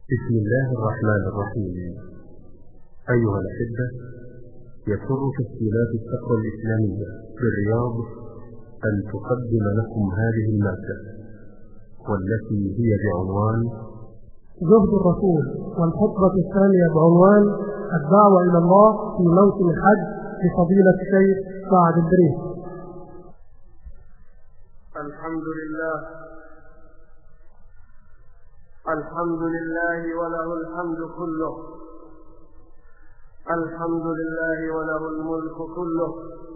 بسم الله الرحمن الرحيم. أيها الأحبة، يسر تسجيلات الصقر الإسلامية بالرياض أن تقدم لكم هذه المادة، والتي هي بعنوان زهد الرسول، والخطبة الثانية بعنوان الدعوة إلى الله في موسم الحج لفضيلة الشيخ سعد الدريس. الحمد لله وله الحمد كله، الحمد لله وله الملك كله،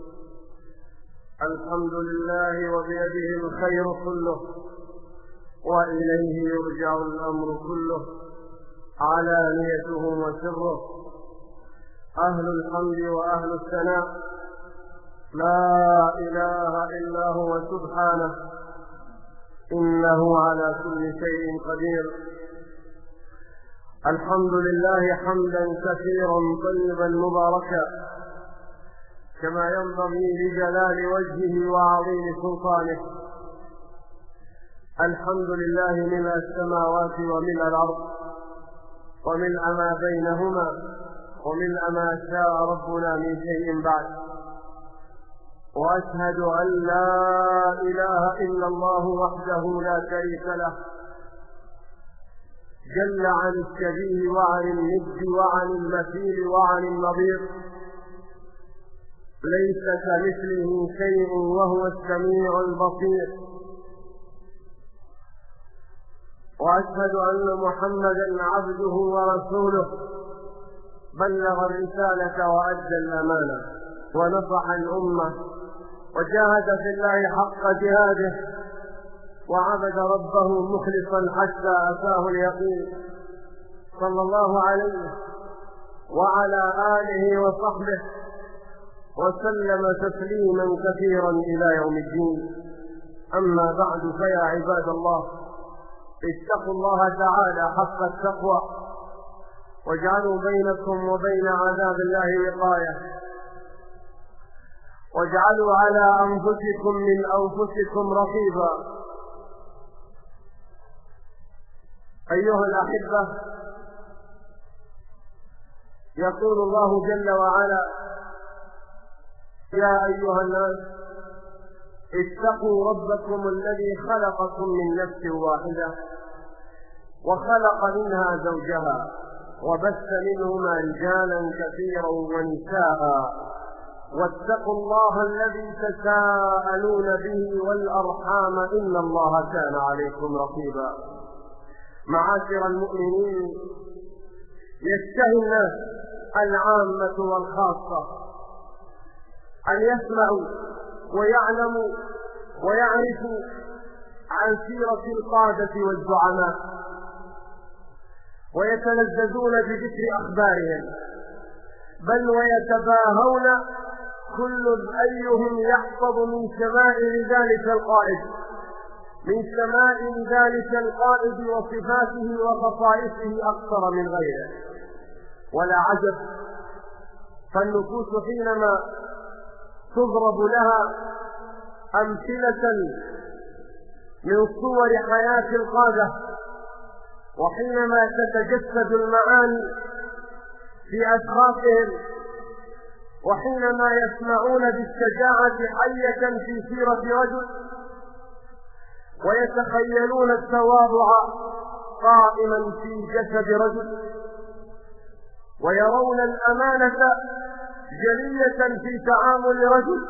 الحمد لله وبيده الخير كله، وإليه يرجع الأمر كله، علانيته وسره. أهل الحمد وأهل الثناء، لا إله إلا هو سبحانه، إنه على كل شيء قدير. الحمد لله حمدا كثيرا طيبا مباركا، كما ينبغي لجلال وجهه وعظيم سلطانه. الحمد لله ملء السماوات وملء الأرض وملء ما بينهما وملء ما شاء ربنا من شيء بعد. وأشهد أن لا إله إلا الله وحده لا شريك له، جل عن الشبيه وعن الند وعن المثيل وعن النظير، ليس كمثله شيء وهو السميع البصير. وأشهد أن محمدا عبده ورسوله، بلغ الرسالة وأدى الأمانة ونصح الأمة، وجاهد في الله حق جهاده، وعبد ربه مخلصا حتى أتاه اليقين، صلى الله عليه وعلى آله وصحبه وسلم تسليما كثيرا إلى يوم الدين. أما بعد، فيا عباد الله، اتقوا الله تعالى حق التقوى، واجعلوا بينكم وبين عذاب الله وقاية، واجعلوا على أنفسكم من أنفسكم رقيبا. أيها الأحبة، يقول الله جل وعلا: يا أيها الناس اتقوا ربكم الذي خلقكم من نفس واحدة وخلق منها زوجها وبث منهما رجالا كثيرا ونساء، واتقوا الله الذي تساءلون به والأرحام، إن الله كان عليكم رقيبا. معاشر المؤمنين، يشتهي الناس العامة والخاصة أن يسمعوا ويعلموا ويعرفوا عن سيرة القادة والزعماء، ويتلذذون بذكر أخبارهم، بل ويتباهون كل أيهم يحفظ من شمائل ذلك القائد، من شمائل ذلك القائد وصفاته وخصائصه أكثر من غيره. ولا عجب، فالنفوس حينما تضرب لها أمثلة من صور حياة القادة، وحينما تتجسد المعاني في أشخاصهم، وحينما يسمعون بالشجاعة حية في سيرة رجل، ويتخيلون التواضع قائما في جسد رجل، ويرون الأمانة جلية في تعامل رجل،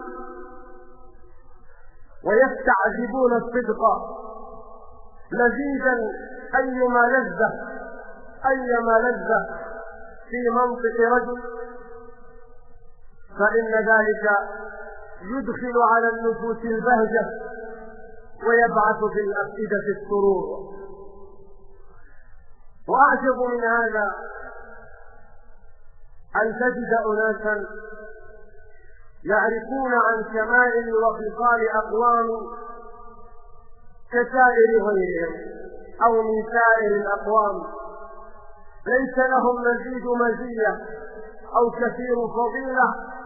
ويستعجبون الصدق لذيذا أيما لذة في منطق رجل، فإن ذلك يدخل على النفوس البهجة ويبعث في الأفئدة السرور. وأعجب من هذا أن تجد أناسا يعرفون عن شمائل وخصال أقوام كسائر غيرهم أو من سائر الأقوام، ليس لهم مزيد مزية أو كثير فضيلة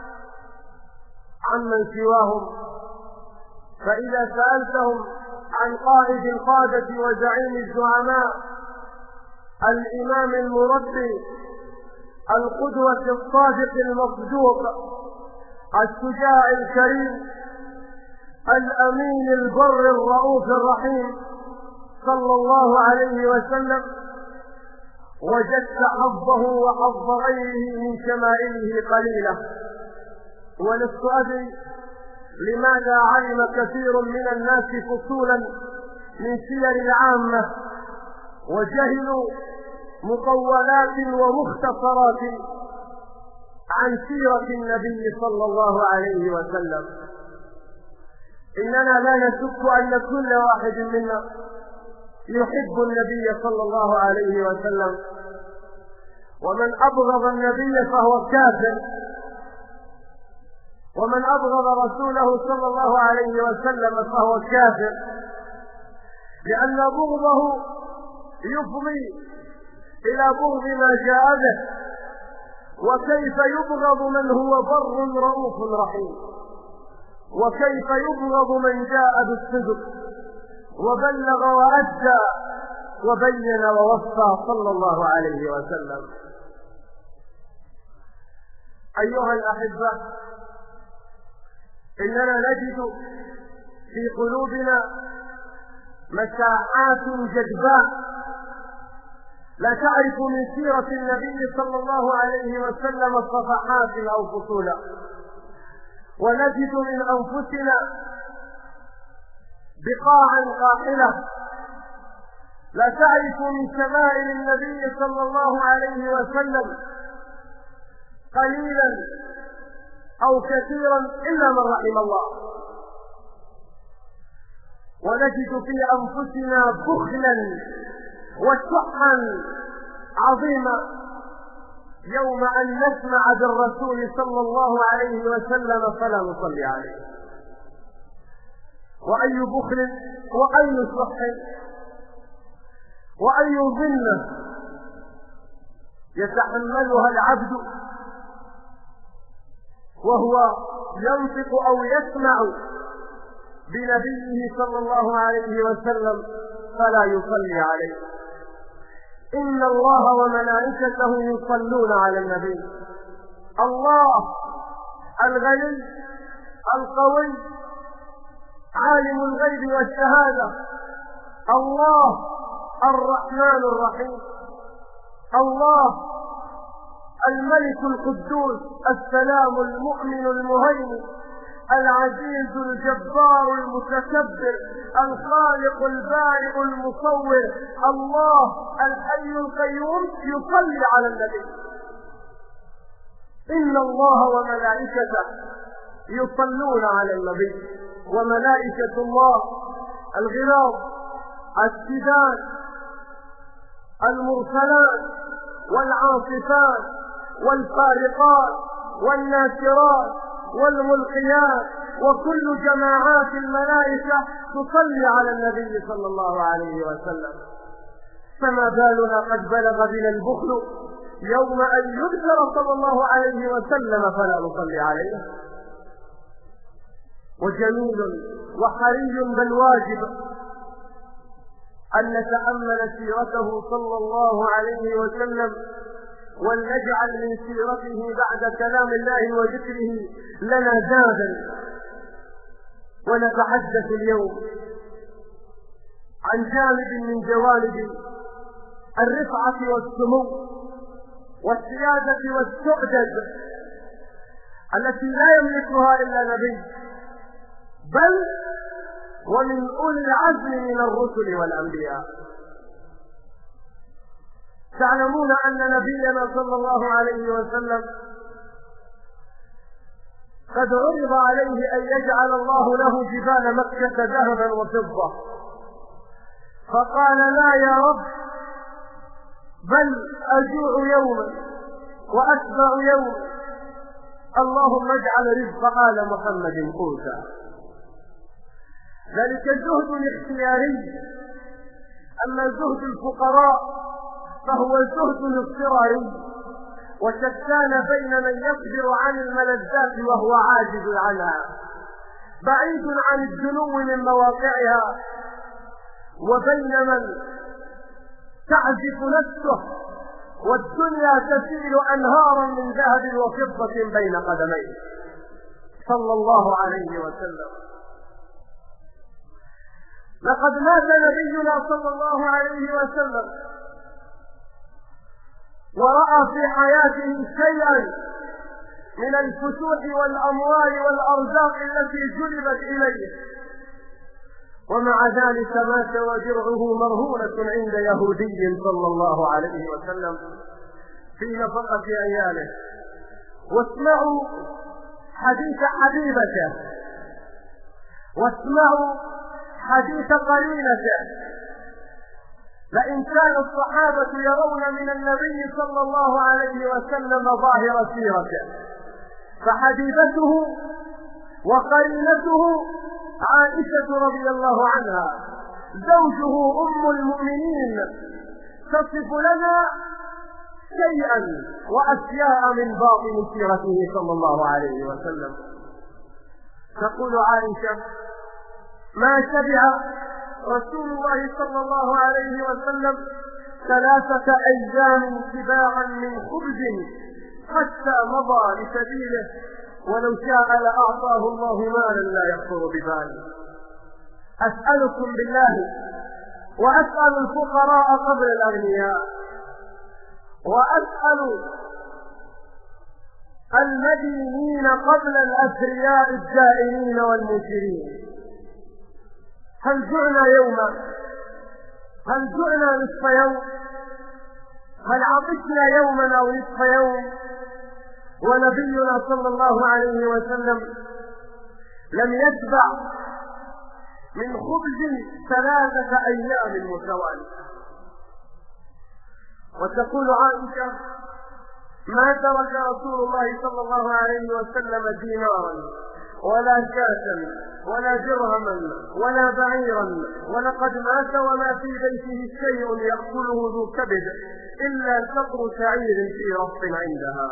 عمن سواهم، فإذا سألتهم عن قائد القادة وزعيم الزعماء الإمام المربي، القدوة الصادق المصدوق، الشجاع الكريم، الأمين البر الرؤوف الرحيم صلى الله عليه وسلم، وجدت حظه وحظ غيره من شمائله قليلة. ولست أدري لماذا علم كثير من الناس فصولا من سير العامة وجهلوا مطولات ومختصرات عن سيرة النبي صلى الله عليه وسلم. إننا لا نشك أن كل واحد منا يحب النبي صلى الله عليه وسلم، ومن أبغض النبي فهو كافر، ومن أبغض رسوله صلى الله عليه وسلم فهو كافر، لأن بغضه يفضي إلى بغض ما جاء به. وكيف يبغض من هو بر رؤوف رحيم؟ وكيف يبغض من جاء بالصدق وبلغ وأدى وبين ووفى صلى الله عليه وسلم؟ أيها الأحبة، إننا نجد في قلوبنا مساحات جذباء لا تعرف من سيرة النبي صلى الله عليه وسلم صفحات أو فصولا، ونجد من أنفسنا بقاعا قاحلة لا تعرف من شمائل النبي صلى الله عليه وسلم قليلا أو كثيرا إلا من رحم الله. ونجد في أنفسنا بخلا وشحا عظيما يوم أن نسمع بالرسول صلى الله عليه وسلم فلا نصلي عليه. وأي بخل وأي شح وأي ظلمة يتحملها العبد وهو ينطق أو يسمع بنبيه صلى الله عليه وسلم فلا يصلي عليه. إن الله وملائكته يصلون على النبي. الله الغني القوي عالم الغيب والشهادة، الله الرحمن الرحيم، الله الملك القدوس السلام المؤمن المهيمن العزيز الجبار المتكبر الخالق البارئ المصور، الله الحي القيوم يصلي على النبي. إن الله وملائكته يصلون على النبي. وملائكة الله الغلاظ الشداد المرسلات والعاصفات والفارقات والناشرات والملقيات وكل جماعات الملائكة تصلي على النبي صلى الله عليه وسلم. فما بالنا قد بلغ بنا البخل يوم أن يذكر صلى الله عليه وسلم فلا نصلي عليه. وجميل وحري بل واجب أن نتأمل سيرته صلى الله عليه وسلم، ولنجعل من سيرته بعد كلام الله وذكره لنا زادا. ونتحدث اليوم عن جانب من جوانب الرفعة والسمو والسيادة والسعدد التي لا يملكها إلا نبي، بل ومن أولي العزم من الرسل والأنبياء. تعلمون أن نبينا صلى الله عليه وسلم قد عرض عليه أن يجعل الله له جبال مكة ذهبا وفضة، فقال لا يا رب، بل أجوع يوما وأشبع يوما، اللهم اجعل رزق آل محمد قوتا. ذلك الزهد الاختياري. أما زهد الفقراء فهو الزهد الاضطراري، وشتان بين من يصبر عن الملذات وهو عاجز عنها بعيد عن الدنو من مواقعها، وبين من تعزف نفسه والدنيا تسيل أنهارا من ذهب وفضة بين قدميه صلى الله عليه وسلم. لقد مات نبينا صلى الله عليه وسلم ورأى في حياته شيئا من الفتوح والأموال والأرزاق التي جلبت إليه، ومع ذلك مات ودرعه مرهونة عند يهودي صلى الله عليه وسلم في نفقة عياله. واسمعوا حديث حبيبته، واسمعوا حديث قرينته. لئن كان الصحابة يرون من النبي صلى الله عليه وسلم ظاهر سيرته، فحبيبته وقرينته عائشة رضي الله عنها زوجه أم المؤمنين تصف لنا شيئا وأشياء من باطن سيرته صلى الله عليه وسلم. تقول عائشة: ما شبع رسول الله صلى الله عليه وسلم 3 أيام شباعا من خبز حتى مضى لسبيله، ولو شاء لأعطاه الله مالا لا يخطر بباله. أسألكم بالله وأسأل الفقراء قبل الأغنياء، وأسأل المدينين قبل الأثرياء الجائرين والمنكرين: هل جعنا يوما؟ هل جعنا نصف يوم؟ هل عطشنا يوما أو نصف يوم؟ ونبينا صلى الله عليه وسلم لم يشبع من خبز 3 أيام متوالية. وتقول عائشة: ما ترك رسول الله صلى الله عليه وسلم دينارا ولا شاة ولا درهما ولا بعيرا، ولقد مات وما في بيته شيء يأكله ذو كبد إلا شطر شعير في رف عندها.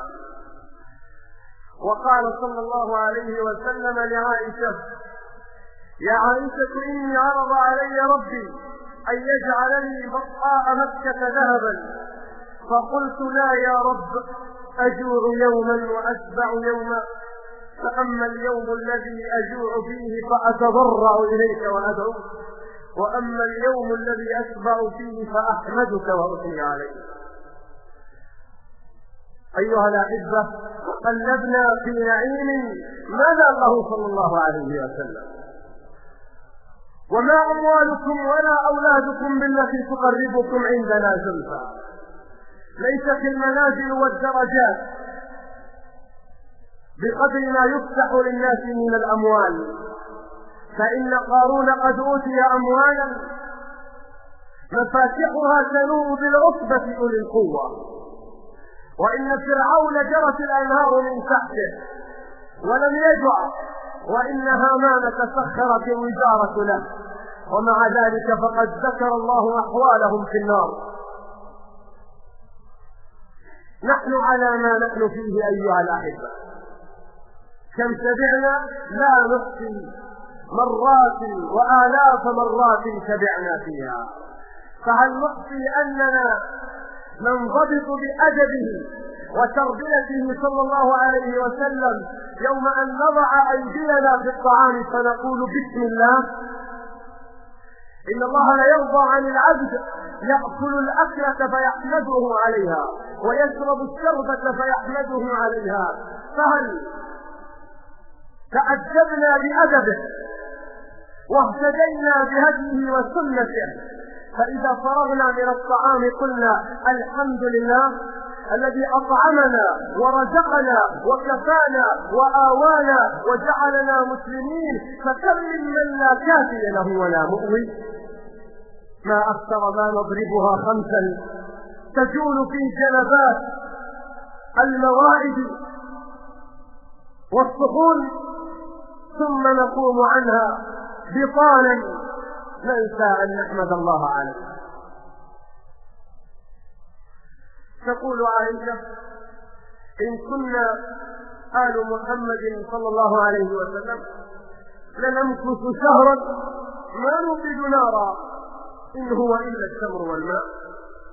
وقال صلى الله عليه وسلم لعائشة: يا عائشة إني عرض علي ربي أن يجعل لي بقاء مكة ذهبا، فقلت لا يا رب، أجوع يوما وأشبع يوما، فأما اليوم الذي أجوع فيه فأتضرع إليك وأدعوك، وأما اليوم الذي أشبع فيه فأحمدك وأثني عليك. أيها الأحبة، قلبنا في نعيم ماذا الله صلى الله عليه وسلم: وما أموالكم ولا أولادكم بالتي تقربكم عندنا زلفى. ليست المنازل والدرجات بقدر ما يفتح للناس من الأموال، فإن قارون قد أوتي أموالا مفاتحها تنوء بالعصبة أولي القوة، وإن فرعون جرت الأنهار من تحته ولم يجع، وإن هامان تسخرت الوزارة له، ومع ذلك فقد ذكر الله أحوالهم في النار. نحن على ما نحن فيه أيها الأحبة، كم سبعنا لا نحصي، مرات وآلاف مرات سبعنا فيها، فهل نحصي أننا ننضبط بأدبه وتربيته صلى الله عليه وسلم يوم أن نضع أيدينا في الطعام فنقول بسم الله؟ إن الله لا يرضى عن العبد يأكل الأكلة فيحمده عليها ويشرب الشربة فيحمده عليها. فهل تأدبنا بأدبه واهتدينا بهديه وسنته، فإذا فرغنا من الطعام قلنا الحمد لله الذي أطعمنا ورزقنا وكفانا وآوانا وجعلنا مسلمين، فكم من لا كافي له ولا مؤوي؟ ما أكثر ما نضربها 5 تجول في جلبات الموائد والصحون، ثم نقوم عنها بطالا ننسى أن نحمد الله عليه. تقول عائشة: إن كنا آل محمد صلى الله عليه وسلم لنمكث شهرا ما نوقد نارا إن هو إلا التمر والماء.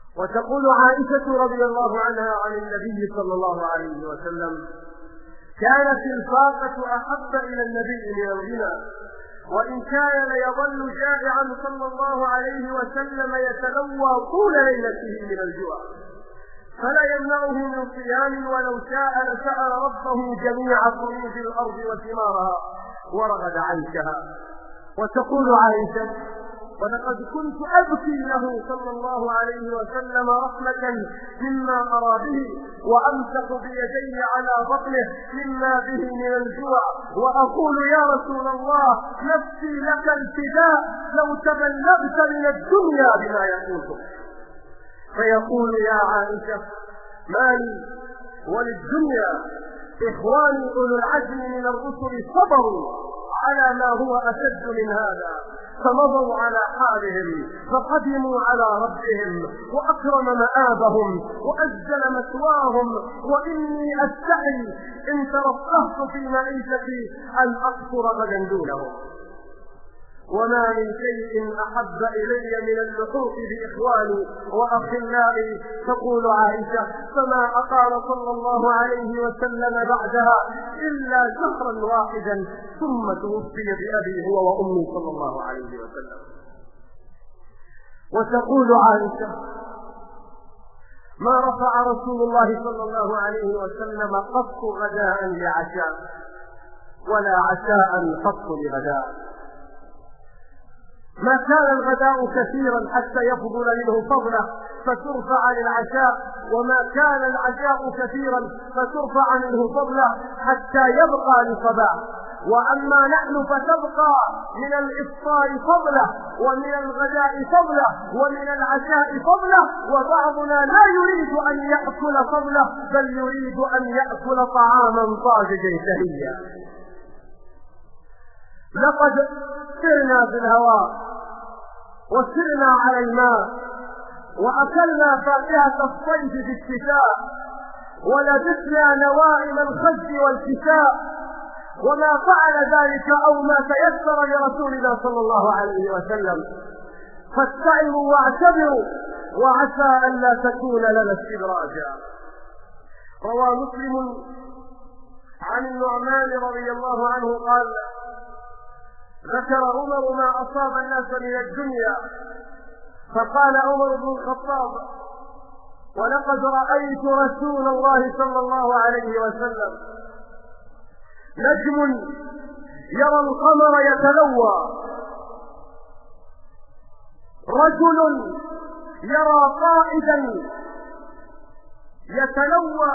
وتقول عائشة رضي الله عنها عن النبي صلى الله عليه وسلم: كانت الفاقة أحب إلى النبي من الغنى، وإن كان ليظل جائعا صلى الله عليه وسلم يتلوى طول ليلته من الجوع، فلا يمنعه من صيام، ولو شاء لسأل ربه جميع كنوز الأرض وثمارها ورغد عيشها. وتقول عائشة: ولقد كنت أبكي له صلى الله عليه وسلم رحمة مما أرى به، وأمسك بيدي على بطنه مما به من الجوع، وأقول: يا رسول الله، نفسي لك الفداء، لو تبلغت من الدنيا بما يقولك. فيقول: يا عائشة، ما لي وللدنيا؟ إخواني أولو العزم من الرسل صبروا على ما هو أشد من هذا، فمضوا على حالهم، فقدموا على ربهم، وأكرم مآبهم، وأجل مثواهم، وإني أستحي إن ترفهت في معيشتي أن أقصر غدا دونهم. وما من شيء أحب إلي من اللحوق بإخواني وأخلائي. تقول عائشة: فما أقام صلى الله عليه وسلم بعدها إلا شهرا واحدا، ثم توفي بأبي هو وأمي صلى الله عليه وسلم. وتقول عائشة: ما رفع رسول الله صلى الله عليه وسلم قط غداء لعشاء، ولا عشاء قط لغداء. ما كان الغداء كثيرا حتى يفضل منه فضله فترفع للعشاء، وما كان العشاء كثيرا فترفع منه فضله حتى يبقى للصباح. وأما نحن فتبقى من الإفطار فضله، ومن الغداء فضله، ومن العشاء فضله، وبعضنا لا يريد أن يأكل فضله، بل يريد أن يأكل طعاما طازجا شهيا. لقد سرنا في الهواء وسرنا على الماء، وأكلنا فاكهة الصيف في الشتاء، ولبسنا نوائم الخد والكساء، وما فعل ذلك أو ما تيسر لرسول الله صلى الله عليه وسلم. فاستعموا واعتبروا، وعسى أن لا تكون لنا استدراجا. روى مسلم عن النعمان رضي الله عنه قال: ذكر عمر ما أصاب الناس من الدنيا، فقال عمر بن الخطاب: ولقد رأيت رسول الله صلى الله عليه وسلم نجم يرى القمر يتلوى، رجل يرى قائدا يتلوى،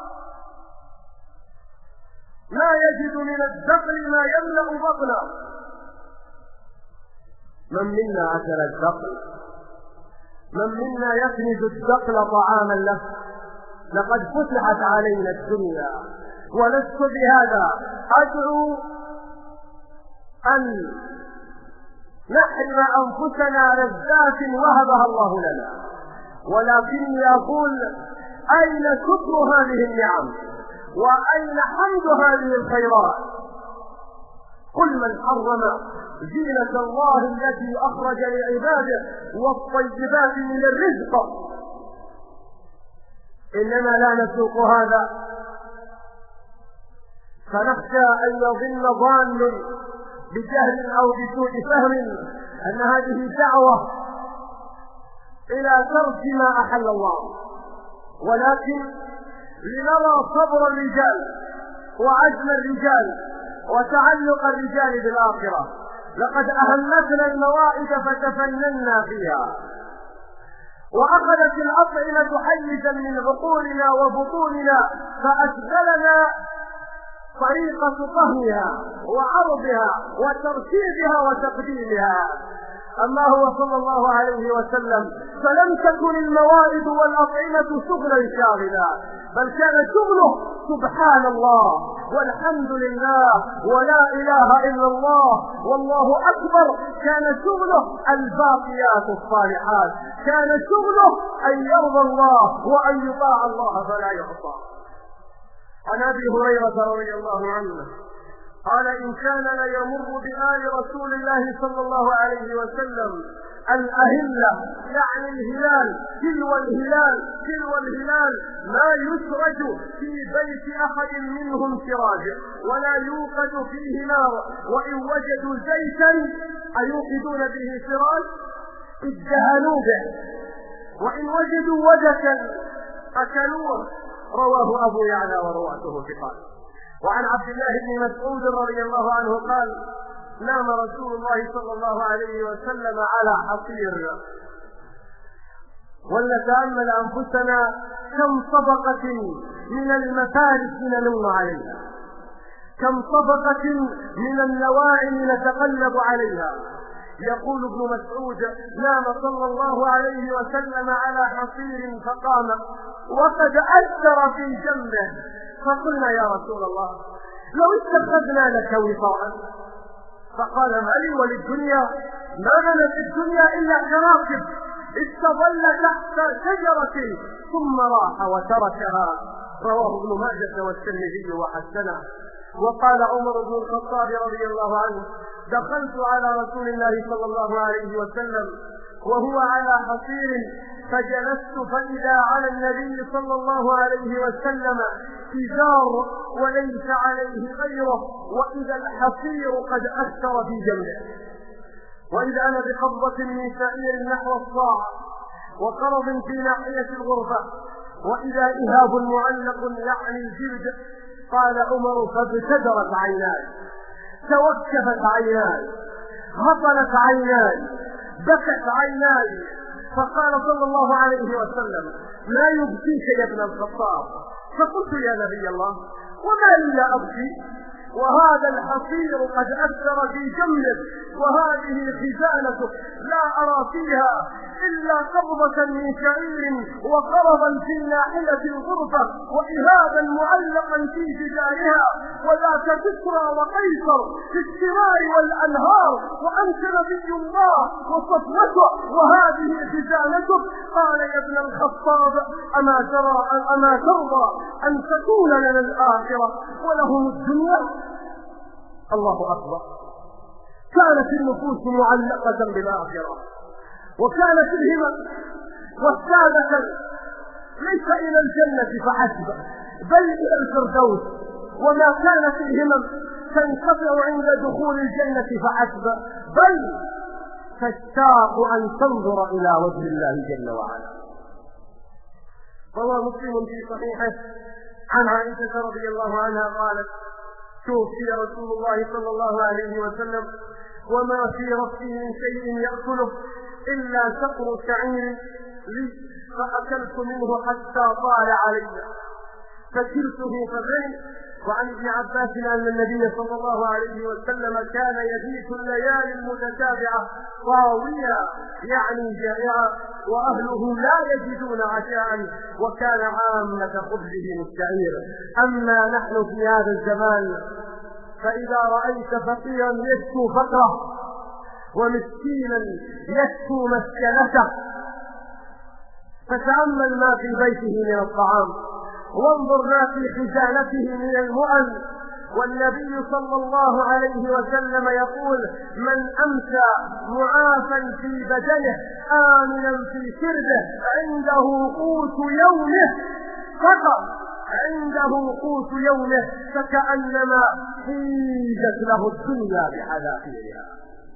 لا يجد من الدخل ما يملأ بطنه. من منا أكل الدخل؟ من منا يكنز الدخل طعاما له؟ لقد فتحت علينا الدنيا، ولست بهذا أدعو أن نحرم أنفسنا لذات وهبها الله لنا، ولكني أقول: أين شكر هذه النعم؟ وأين حمد هذه الخيرات؟ قل من حرم زينة الله التي أخرج لعباده والطيبات من الرزق. إننا لا نسوق هذا، فنخشى أن يظن ظان بجهل أو بسوء فهم أن هذه دعوة إلى ترك ما أحل الله، ولكن لنرى صبر الرجال وعزم الرجال وتعلق الرجال بالآخرة. لقد أهمتنا الموائد فتفننا فيها، وأخذت الأطعمة حيزا من عقولنا وبطوننا، فأشغلنا طريقة طهيها وعرضها وترتيبها وتقديمها. أما هو صلى الله عليه وسلم فلم تكن الموائد والأطعمة شغلا شاغلا، بل كان شغله سبحان الله والحمد لله ولا إله إلا الله والله أكبر. كان شغله الباقيات الصالحات، كان شغله أن يرضى الله وأن يطاع الله فلا يعصى. عن أبي هريرة رضي الله عنه قال إن كان ليمر بآل رسول الله صلى الله عليه وسلم الأهلة يعني الهلال تلو الهلال ما يسرج في بيت أحد منهم سراج ولا يوقد فيه نار، وإن وجدوا زيتا أيوقدون به سراج ادهنوا به، وإن وجدوا ودكا أكلوه. رواه أبو يعلى ورواته ثقات. وعن عبد الله بن مسعود رضي الله عنه قال نام رسول الله صلى الله عليه وسلم على حصير. ولنتأمل أنفسنا كم طبقة من المفارس ننم عليها، كم طبقة من النواعم نتقلب عليها. يقول ابن مسعود نام صلى الله عليه وسلم على حصير فقام وقد أثر في جنبه، فقلنا يا رسول الله لو اتخذنا لك وطاء، فقال ما لي وللدنيا، ما أنا في الدنيا إلا كراكب استظل تحت شجرة ثم راح وتركها. رواه ابن ماجه والترمذي وحسنه. وقال عمر بن الخطاب رضي الله عنه دخلت على رسول الله صلى الله عليه وسلم وهو على حصير فجلست فإذا على النبي صلى الله عليه وسلم إزار وليس عليه غيره، وإذا الحصير قد أثر في جنبه، وإذا أنا بقبضة من شعير نحو الصاع وقرض في ناحية الغرفة، وإذا إهاب معلق يعني الجلد. قال عمر فابتدرت عيناي، توكفت عيناي، هطلت عيناي، بكت عيناي. فقال صلى الله عليه وسلم ما يبكيك يا ابن الخطاب؟ فقلت يا نبي الله وما لي لا أبكي وهذا الحصير قد أثر في جنبك وهذه خزانتك لا أرى فيها إلا قبضة من شعير وقرضا في ناحية الغرفة وإهابا معلقا في جدارها وذاك كسرى وقيصر في السماء والأنهار وأنت نبي الله وصفوته وهذه خزانتك. قال يا ابن الخطاب أما ترضى أن تكون لنا الآخرة ولهم الدنيا؟ الله أكبر. كانت النفوس معلقة بالآخرة، وكانت الهمم والسادة ليس إلى الجنة فحسب بل إلى الفردوس، وما كانت الهمم تنقطع عند دخول الجنة فحسب بل تشتاق أن تنظر إلى وجه الله جل وعلا. روى مسلم في صحيحه عن عائشة رضي الله عنها قالت توفي رسول الله صلى الله عليه وسلم وما في رأسه من شيء يأكله إلا شقر شعير لي فأكلت منه حتى طال علي فكلته فبين. وعن ابن عباس أن النبي صلى الله عليه وسلم كان يبيت الليالي المتتابعة طاويا يعني جائعا وأهله لا يجدون عشاء، وكان عامة خبزهم الشعير. أما نحن في هذا الزمان فإذا رأيت فقيرا يشكو فقره ومسكينا يشكو مسكنته فتأمل ما في بيته من الطعام وانظر ما في خزانته من المؤن. والنبي صلى الله عليه وسلم يقول من أمسى معافا في بدنه آمنا في سربه عنده قوت يومه فقط، عنده قوت يومه فكأنما حيزت له الدنيا بحذافيرها.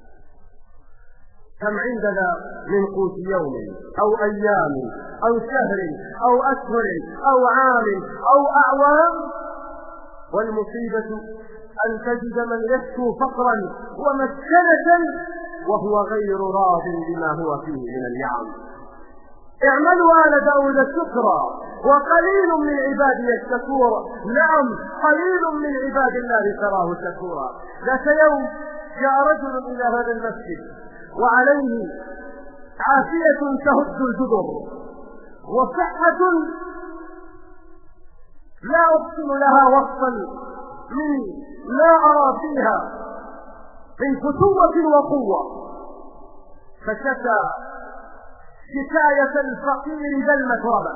كم عندنا من قوت يوم أو أيام أو شهر أو أشهر أو عام أو أعوام، والمصيبة أن تجد من يشكو فقرا ومسكنة وهو غير راض بما هو فيه من النعم. اعملوا آل داود شكرا وقليل من عبادي الشكور. نعم قليل من عباد الله تراه شكورا. ذات يوم جاء رجل إلى هذا المسجد وعليه عافية تهد الجدر وصحة لا أحسن لها وصفا من لا أرى فيها من فتوة وقوة، فشكى شكاية الفقير ذا المتربة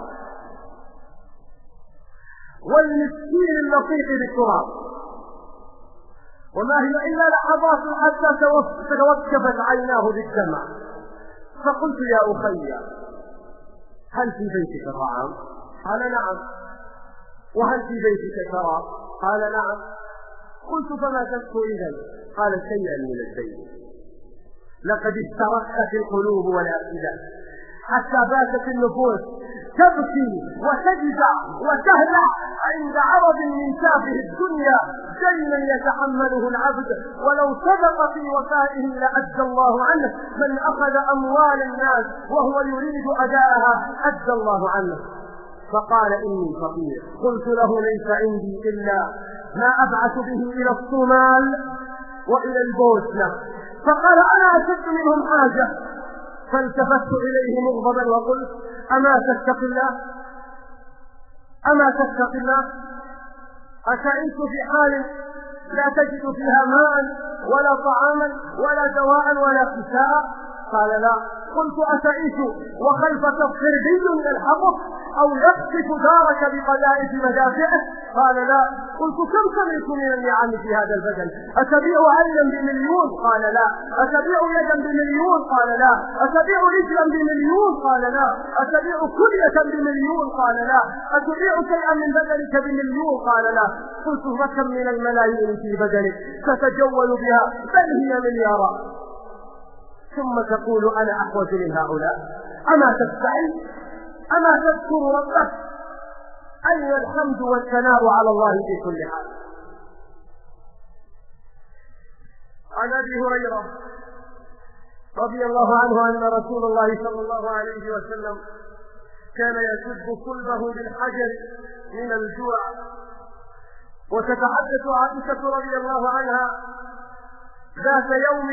والمسكين اللطيف بالتراب. وما هي إلا لحظات حتى توكفت عيناه بالدمع. فقلت يا أخي هل في بيتك طعام؟ قال نعم. وهل في بيتك شراب؟ قال نعم. قلت فما تبكو إذن؟ قال شيئا من البيت. لقد استرقت القلوب والأفئدة حتى باتت النفوس تبكي وتجزع وتهلع عند عرض من تافه الدنيا دينا يتحمله العبد، ولو صدق في وفائه لأدى الله عنه. من أخذ أموال الناس وهو يريد أداءها أدى الله عنه. فقال إني فقير. قلت له ليس عندي إلا ما أبعث به إلى الصومال وإلى البوسنة. فقال أنا أشد منهم حاجة. فالتفت إليه مغضبا وقلت أما تتقي الله؟ أما تتقي الله؟ أتعيش في حال لا تجد فيها ماء ولا طعاما ولا دواء ولا كساء؟ قال لا. قلت أتعيش وخلفك الصربي يلحقك أو يقصف دارك بقذائف مدافعه؟ قال لا. قلت كم سمعت من النعم في هذا البدن؟ أتبيع عينا بمليون؟ قال لا. أتبيع يدا بمليون؟ قال لا. أتبيع رجلا بمليون؟ قال لا. أتبيع كلية بمليون؟ قال لا. أتبيع شيئا من بدنك بمليون؟ قال لا. قلت فكم من الملايين في بدنك تتجول بها بل هي مليارات، ثم تقول أنا أحوج من هؤلاء؟ أما تستعين؟ أما تذكر ربك؟ أين الحمد والثناء على الله في كل حال؟ عن أبي هريرة رضي الله عنه أن رسول الله صلى الله عليه وسلم كان يشد صلبه بالحجر من الجوع. وتتحدث عائشة رضي الله عنها ذات يوم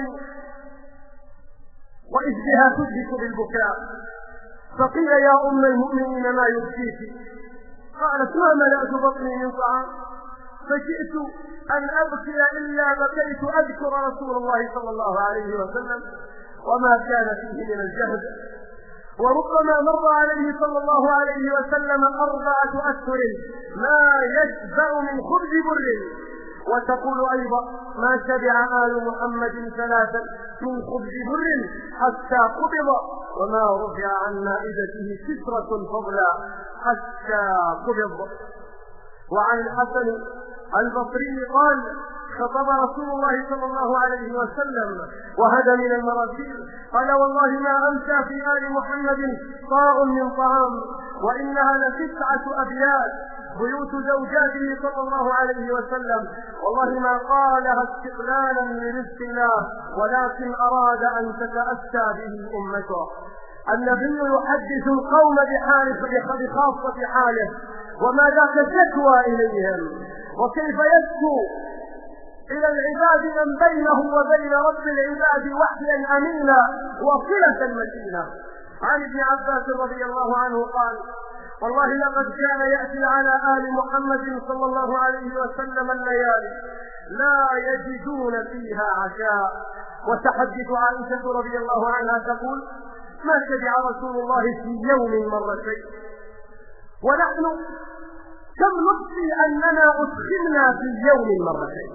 وإذ بها تدهش بالبكاء، فقيل يا أم المؤمنين ما يبكيك؟ قالت ما ملأت بطني من طعام فشئت أن أبكي إلا بكيت أذكر رسول الله صلى الله عليه وسلم وما كان فيه من الجهد. وربما مر عليه صلى الله عليه وسلم 4 أشهر ما يشبع من خبز بر. وتقول أيضا ما شبع آل محمد 3 من خبز بر حتى قبض وما رفع عن مائدته سترة فضلا حتى قبض. وعن الحسن البصري قال خطب رسول الله صلى الله عليه وسلم وهدى من المراكيب قال والله ما أمسى في آل محمد صاع من طعام وإنها ل9 أبيات بيوت زوجاته صلى الله عليه وسلم، والله ما قالها استقلالا لرزق الله ولكن أراد أن تتأسى به أمته. النبي يحدث القوم بخاصة حاله وما ذاك شكوى إليهم وكيف يشكو إلى العباد من بينه وبين رب العباد وحيا أمينا وصلة متينة. عن ابن عباس رضي الله عنه قال والله لقد كان يأتي على آل محمد صلى الله عليه وسلم الليالي لا يجدون فيها عشاء. وتحدث عائشة رضي الله عنها تقول ما شبع رسول الله في يوم 2 مرتين ونحن كم نخشي أننا أدخلنا في يوم 2 مرتين.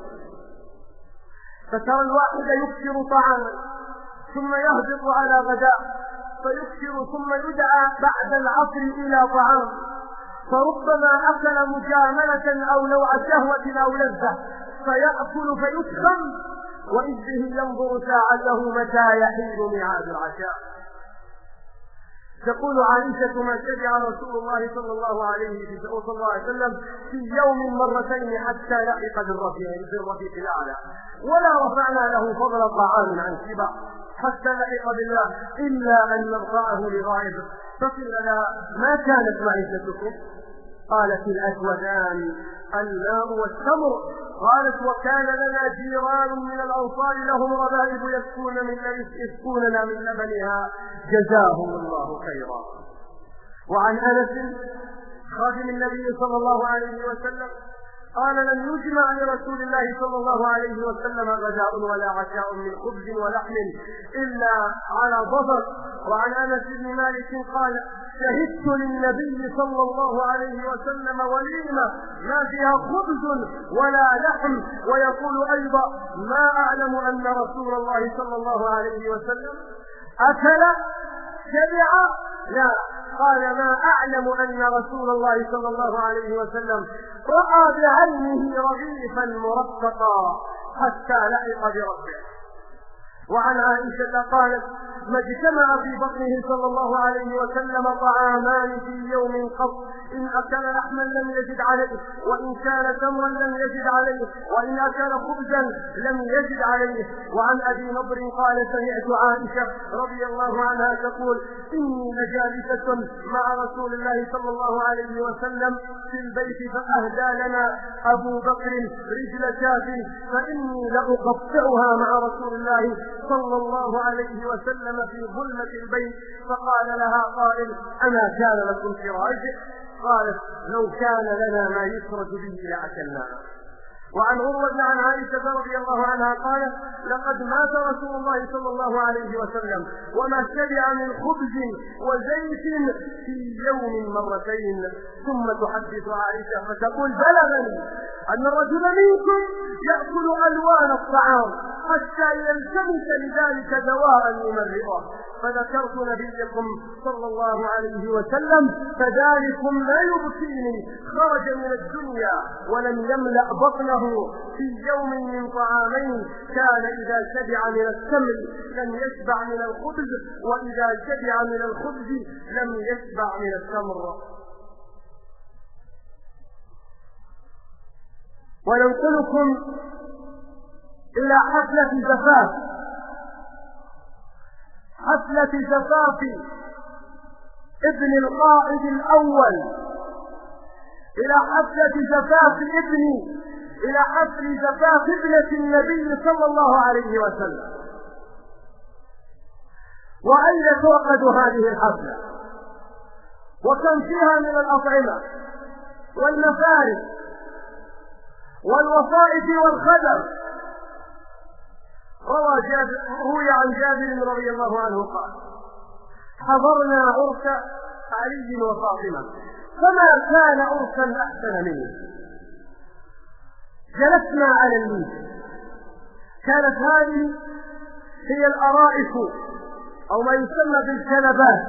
فترى الواحد يكثر طعاما ثم يهبط على غداء فيكثر ثم يدعى بعد العصر إلى طعام، فربما أكل مجاملة أو نوع شهوة أو لذة فيأكل فيسخن وإذ به ينظر ساعته متى يحين ميعاد العشاء. تقول عائشة ما شبع رسول الله صلى الله عليه وسلم في يوم 2 مرتين حتى لحق بالرفيق الأعلى ولا رفعنا له فضل طعام عن شبع حتى لحق بالله إلا أن نرفعه لغائب. فقيل لها ما كانت معيشتكم؟ قالت الأسودان الماء والتمر. قالت وكان لنا جيران من الأنصار لهم ربائب يسقوننا من لبنها جزاهم الله خيرا. وعن أنس خادم النبي صلى الله عليه وسلم قال لن يجمع لرسول الله صلى الله عليه وسلم غداء ولا عشاء من خبز ولحم إلا على ظفر. وعن أنس بن مالك قال شهدت للنبي صلى الله عليه وسلم وليمة ما فيها خبز ولا لحم. ويقول أيضا ما أعلم أن رسول الله صلى الله عليه وسلم أكل شبع؟ لا، قال ما أعلم أن رسول الله صلى الله عليه وسلم رأى بعينه رغيفا مرفقا حتى لحق بربه. وعن عائشة قالت ما اجتمع في بطنه صلى الله عليه وسلم طعامان في يوم قط، إن أكل لحما لم يجد عليه، وإن كان تمرا لم يجد عليه، وإن أكل خبزا لم يجد عليه. وعن أبي نضر قال سمعت عائشة رضي الله عنها تقول إني لجالسة مع رسول الله صلى الله عليه وسلم في البيت فأهدى لنا أبو بكر رجل شاة فإني لأقطعها مع رسول الله صلى الله عليه وسلم في ظلمة البيت، فقال لها قائل أما كان لكم سراج؟ قالت لو كان لنا ما يسرج به لأكلناه. وعن عروة عن عائشة رضي الله عنها قالت لقد مات رسول الله صلى الله عليه وسلم وما شبع من خبز وزيت في يوم مرتين. ثم تحدث عائشة فتقول بلغني أن الرجل منكم يأكل ألوان الطعام حتى يلتمس لذلك دواء يمرضه، فذكرت نبيكم صلى الله عليه وسلم فذلكم لا يبكيني، خرج من الدنيا ولم يملأ بطنه في يوم من طعامين، كان إذا شبع من التمر لم يشبع من الخبز، وإذا شبع من الخبز لم يشبع من التمر. وننقلكم إلى حفلة زفاف ابن القائد الأول، إلى حفل زفاف ابنة النبي صلى الله عليه وسلم. وأين توقد هذه الحفلة؟ وكم فيها من الأطعمة والمفارق والوصائف والخدم. روي عن جابر رضي الله عنه قال حضرنا عرس علي وفاطمة فما كان عرسا أحسن منه. جلسنا على الميز، كانت هذه هي الأرائك أو ما يسمى بالكنبات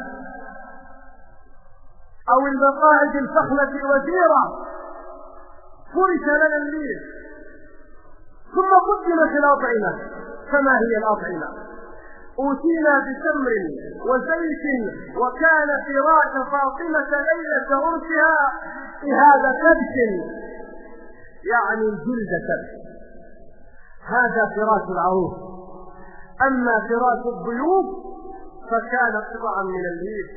أو المقاعد الفخمة الوزيرة، فرش لنا الميز ثم قدمت الأطعمة. فما هي الأطعمة؟ أوتينا بتمر وزيت، وكان فراش فاطمة ليلة عرسها هذا كبش، يعني جلد كبش، هذا فراش العروس. أما فراش الضيوف فكان قطعا من الليل.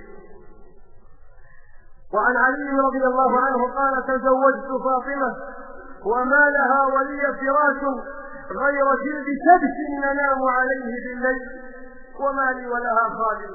وعن علي رضي الله عنه قال تزوجت فاطمة وما لها ولي فراش غير جلد كبش ننام عليه بالليل وما لي ولها خادم.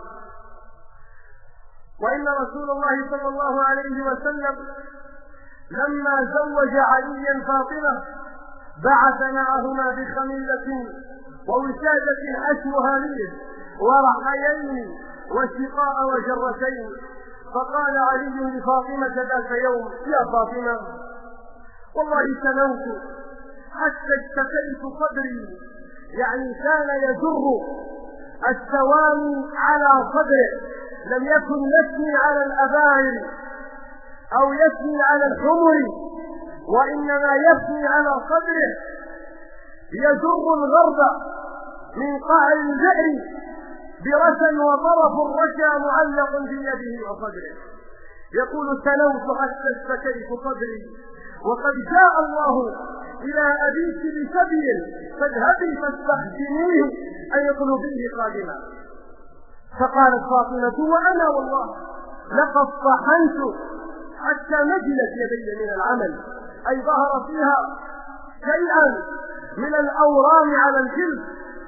وإن رسول الله صلى الله عليه وسلم لما زوج عليا فاطمة بعث معهما بخميلة ووسادة حشوها ليل ورحيين وشقاء وجرتين. فقال علي لفاطمة ذات يوم يا فاطمة والله سنوت حتى اشتكيت صدري، يعني كان يجر الثواني على صدره، لم يكن يثني على الأبائل أو يثني على الحمر، وإنما يثني على صدره، يجر الغرب من قاع البئر برسا وطرف الرشا معلق بيده وصدره. يقول سنوت حتى اشتكيت صدري وقد جاء الله إلى أبيك بسبي فاذهبي فاستخدميه أن يطلبيه قادما. فقالت فاطمة وأنا والله لقد طحنت حتى نجلت يدي من العمل، أي ظهر فيها شيئا من الأورام على الجلد.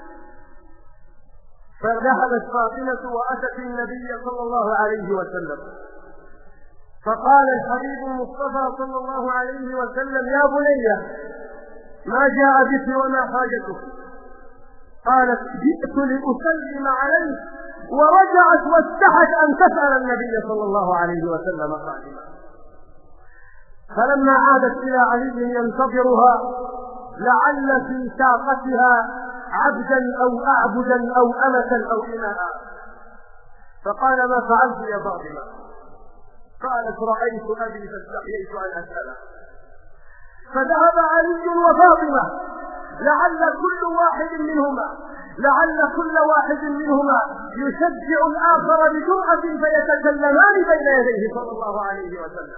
فذهبت فاطمة وأتت النبي صلى الله عليه وسلم فقال الحبيب المصطفى صلى الله عليه وسلم يا بني ما جاء بك وما حاجتك؟ قالت جئت لأسلم عليك ورجعت واستحت أن تسأل النبي صلى الله عليه وسلم قادما. فلما عادت إلى علي ينتظرها لعل في ساقتها عبدا أو أعبدا أو أمة أو إماء، فقال: ما فعلت يا فاطمة؟ قالت: رأيت أبي فاستحييت أن أسأله. فذهب علي وفاطمة لعل كل واحد منهما يشجع الآخر بجرأة فيتكلمان بين يديه صلى الله عليه وسلم.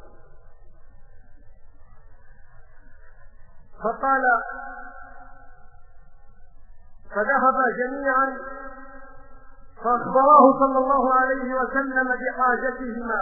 فذهبا جميعا فأخبراه صلى الله عليه وسلم بحاجتهما،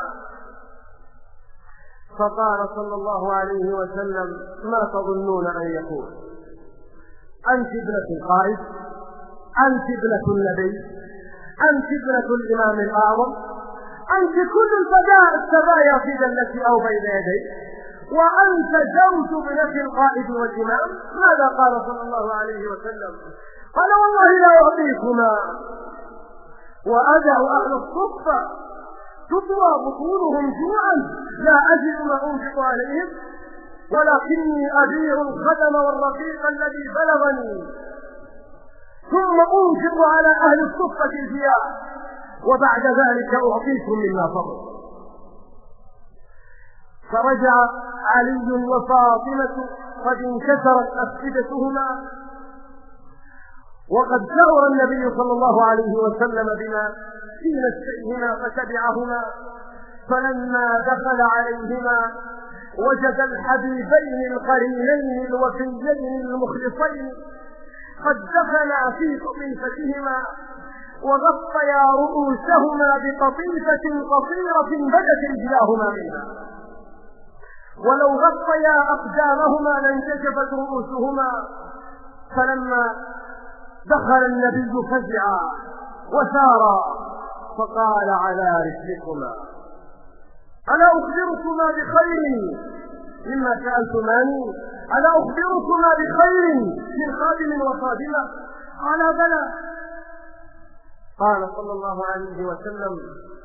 فقال صلى الله عليه وسلم: ما تظنون أن يقول؟ أنت ابنة القائد، أنت ابنة النبي، أنت ابنة الإمام الأعظم، أنت كل السبايا في دلتي أو بين يدي، وأنت زوج ابنة القائد والإمام. ماذا قال صلى الله عليه وسلم؟ قال: والله لا أعطيكما، وأدع أهل الصفة تطوى بطونهم جوعا لا أجد ما أنفق عليهم، ولكني أبيع الخدم والرقيق الذي بلغني، ثم أنفق على أهل الصفة الجياع، وبعد ذلك أعطيكم مما فضل. فرجع علي وفاطمة قد انكسرت أفئدتهما، وقد شعر النبي صلى الله عليه وسلم بما في نفسيهما فتبعهما. فلما دخل عليهما وجد الحبيبين القرينين الوفيين المخلصين قد دخلا في قطيفتهما وغطيا رؤوسهما بقطيفة قصيرة بدت رجلاهما منها، ولو غطيا أقدامهما لانكشفت رؤوسهما. فلما دخل النبي فزعا وسارا فقال: على رسلكما، ألا أخبركما بخير مما سألتماني؟ ألا أخبركما بخير من خادم وخادمة؟ قال: بلى. قال صلى الله عليه وسلم: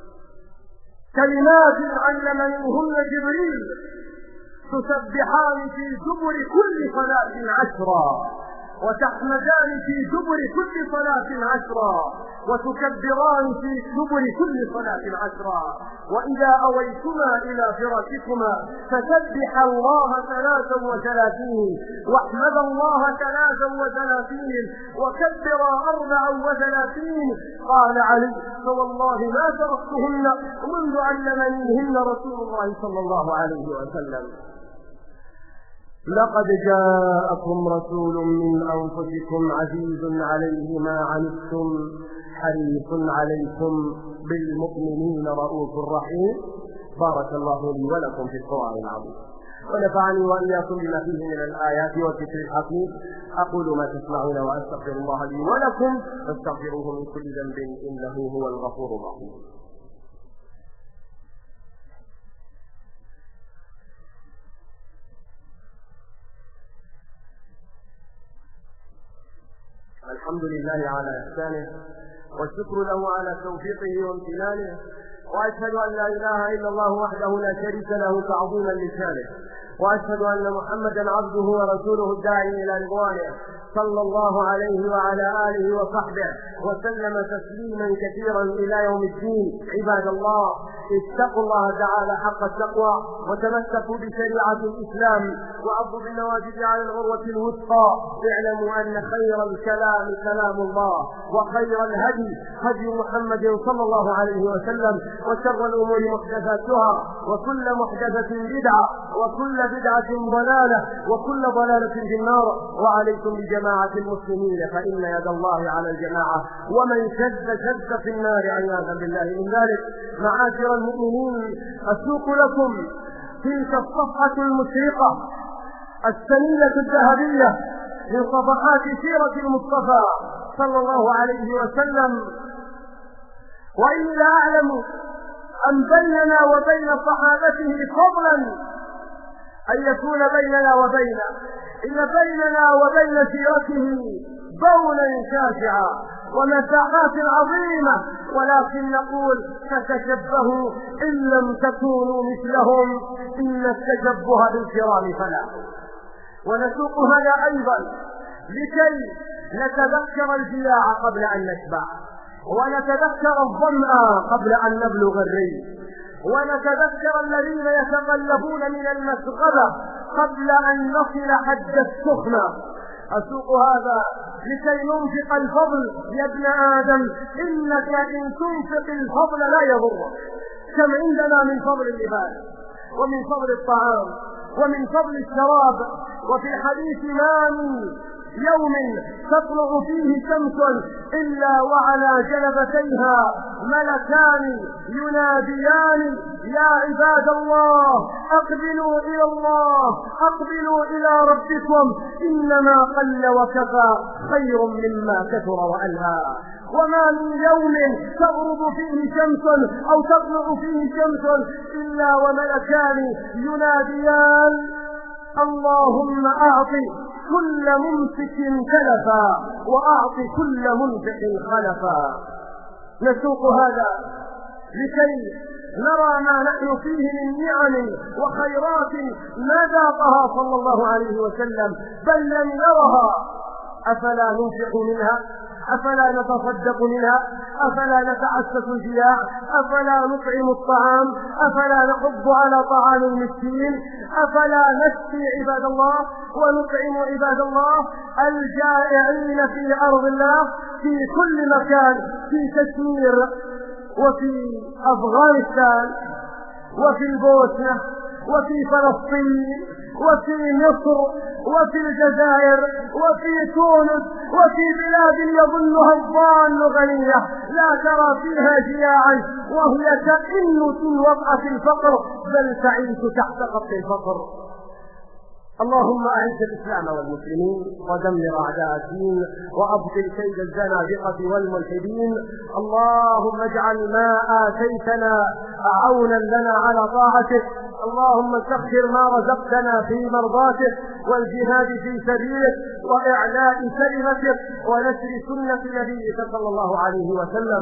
كلمات علمنيهن جبريل تسبحان في دبر كل صلاة 10، وتحمدان في دبر كل صلاة 10، وتكبران في دبر كل صلاة 10، وإذا أويتما إلى فراشكما فسبح الله 33، واحمد الله 33، وكبرا 34. قال علي: فوالله ما تركتهن منذ علمنيهن رسول الله صلى الله عليه وسلم. لقد جاءكم رسول من أنفسكم عزيز عليه ما عنتم حريص عليكم بالمؤمنين رؤوف رحيم. بارك الله لي ولكم في القرآن العظيم، ونفعني وإياكم بما فيه من الآيات والذكر الحكيم. أقول ما تسمعون وأستغفر الله لي ولكم فاستغفروه من كل ذنب إنه هو الغفور الرحيم. الحمد لله على إحسانه، والشكر له على توفيقه وامتنانه، وأشهد أن لا إله إلا الله وحده لا شريك له تعظيما لشانه، وأشهد أن محمدا عبده ورسوله الداعي إلى رضوانه صلى الله عليه وعلى آله وصحبه وسلم تسليما كثيرا إلى يوم الدين. عباد الله، اتقوا الله تعالى حق التقوى، وتمسكوا بشريعة الإسلام، وعضوا بالنواجذ على العروة الوثقى. اعلموا أن خير الكلام كلام الله، وخير الهدي هدي محمد صلى الله عليه وسلم، وشر الأمور محدثاتها، وكل محدثة بدعة، وكل بدعة ضلالة، وكل ضلالة في النار. وعليكم بجماعة المسلمين، فإن يد الله على الجماعة، ومن شد في النار عياذا بالله من ذلك. معاشر المؤمنين، أسوق لكم تلك الصفحة المشرقة السنية الذهبية من صفحات سيرة المصطفى صلى الله عليه وسلم. وإني لا أعلم أن بيننا وبين صحابته فضلا أن يكون بيننا وبين سيرته بولا شاسعا ومساحات عظيمة، ولكن نقول فتشبهوا إن لم تكونوا مثلهم إن التشبه بالكرام فلاح. ونسوق هذا أيضا لكي نتذكر الجياع قبل أن نشبع، ونتذكر الظمأ قبل أن نبلغ الري، ونتذكر الذين يتقلبون من المسغبة قبل أن نصل حد السخنة. أسوق هذا لكي ننفق الفضل يا ابن آدم، إنك إن تنفق الفضل لا يضرك. كم عندنا من فضل اللباس، ومن فضل الطعام، ومن فضل الشراب. وفي الحديث ما من يوم تطلع فيه شمس إلا وعلى جنبتيها ملكان يناديان يا عباد الله أقبلوا إلى الله، أقبلوا إلى ربكم، إنما قل وكفى خير مما كثر وألهى. وما من يوم تغرب فيه شمس أو تطلع فيه شمس إلا وملكان يناديان اللهم أعط كل ممسك تلفا وأعط كل منفق خلفا. نسوق هذا لكي نرى ما نحن فيه من نعم وخيرات ما ذاقها صلى الله عليه وسلم بل لم نرها. أفلا ننفق منها؟ أفلا نتصدق منها؟ أفلا نتعسف الجياع؟ أفلا نطعم الطعام؟ أفلا نحض على طعام المسكين؟ أفلا نسقي عباد الله ونطعم عباد الله الجائعين في أرض الله في كل مكان، في كشمير وفي أفغانستان وفي البوسنة وفي فلسطين وفي مصر وفي الجزائر وفي تونس وفي بلاد يظنها الظان غنية لا ترى فيها جياعا وهي تئن في وضعة الفقر بل تعيش تحت خط الفقر. اللهم أعز الإسلام والمسلمين ودمر أعداء الدين وأبطل كيد الزنادقة والملحدين. اللهم اجعل ما آتيتنا عونا لنا على طاعتك. اللهم سخر ما رزقتنا في مرضاتك والجهاد في سبيلك وإعلاء كلمتك ونشر سنة نبيك صلى الله عليه وسلم.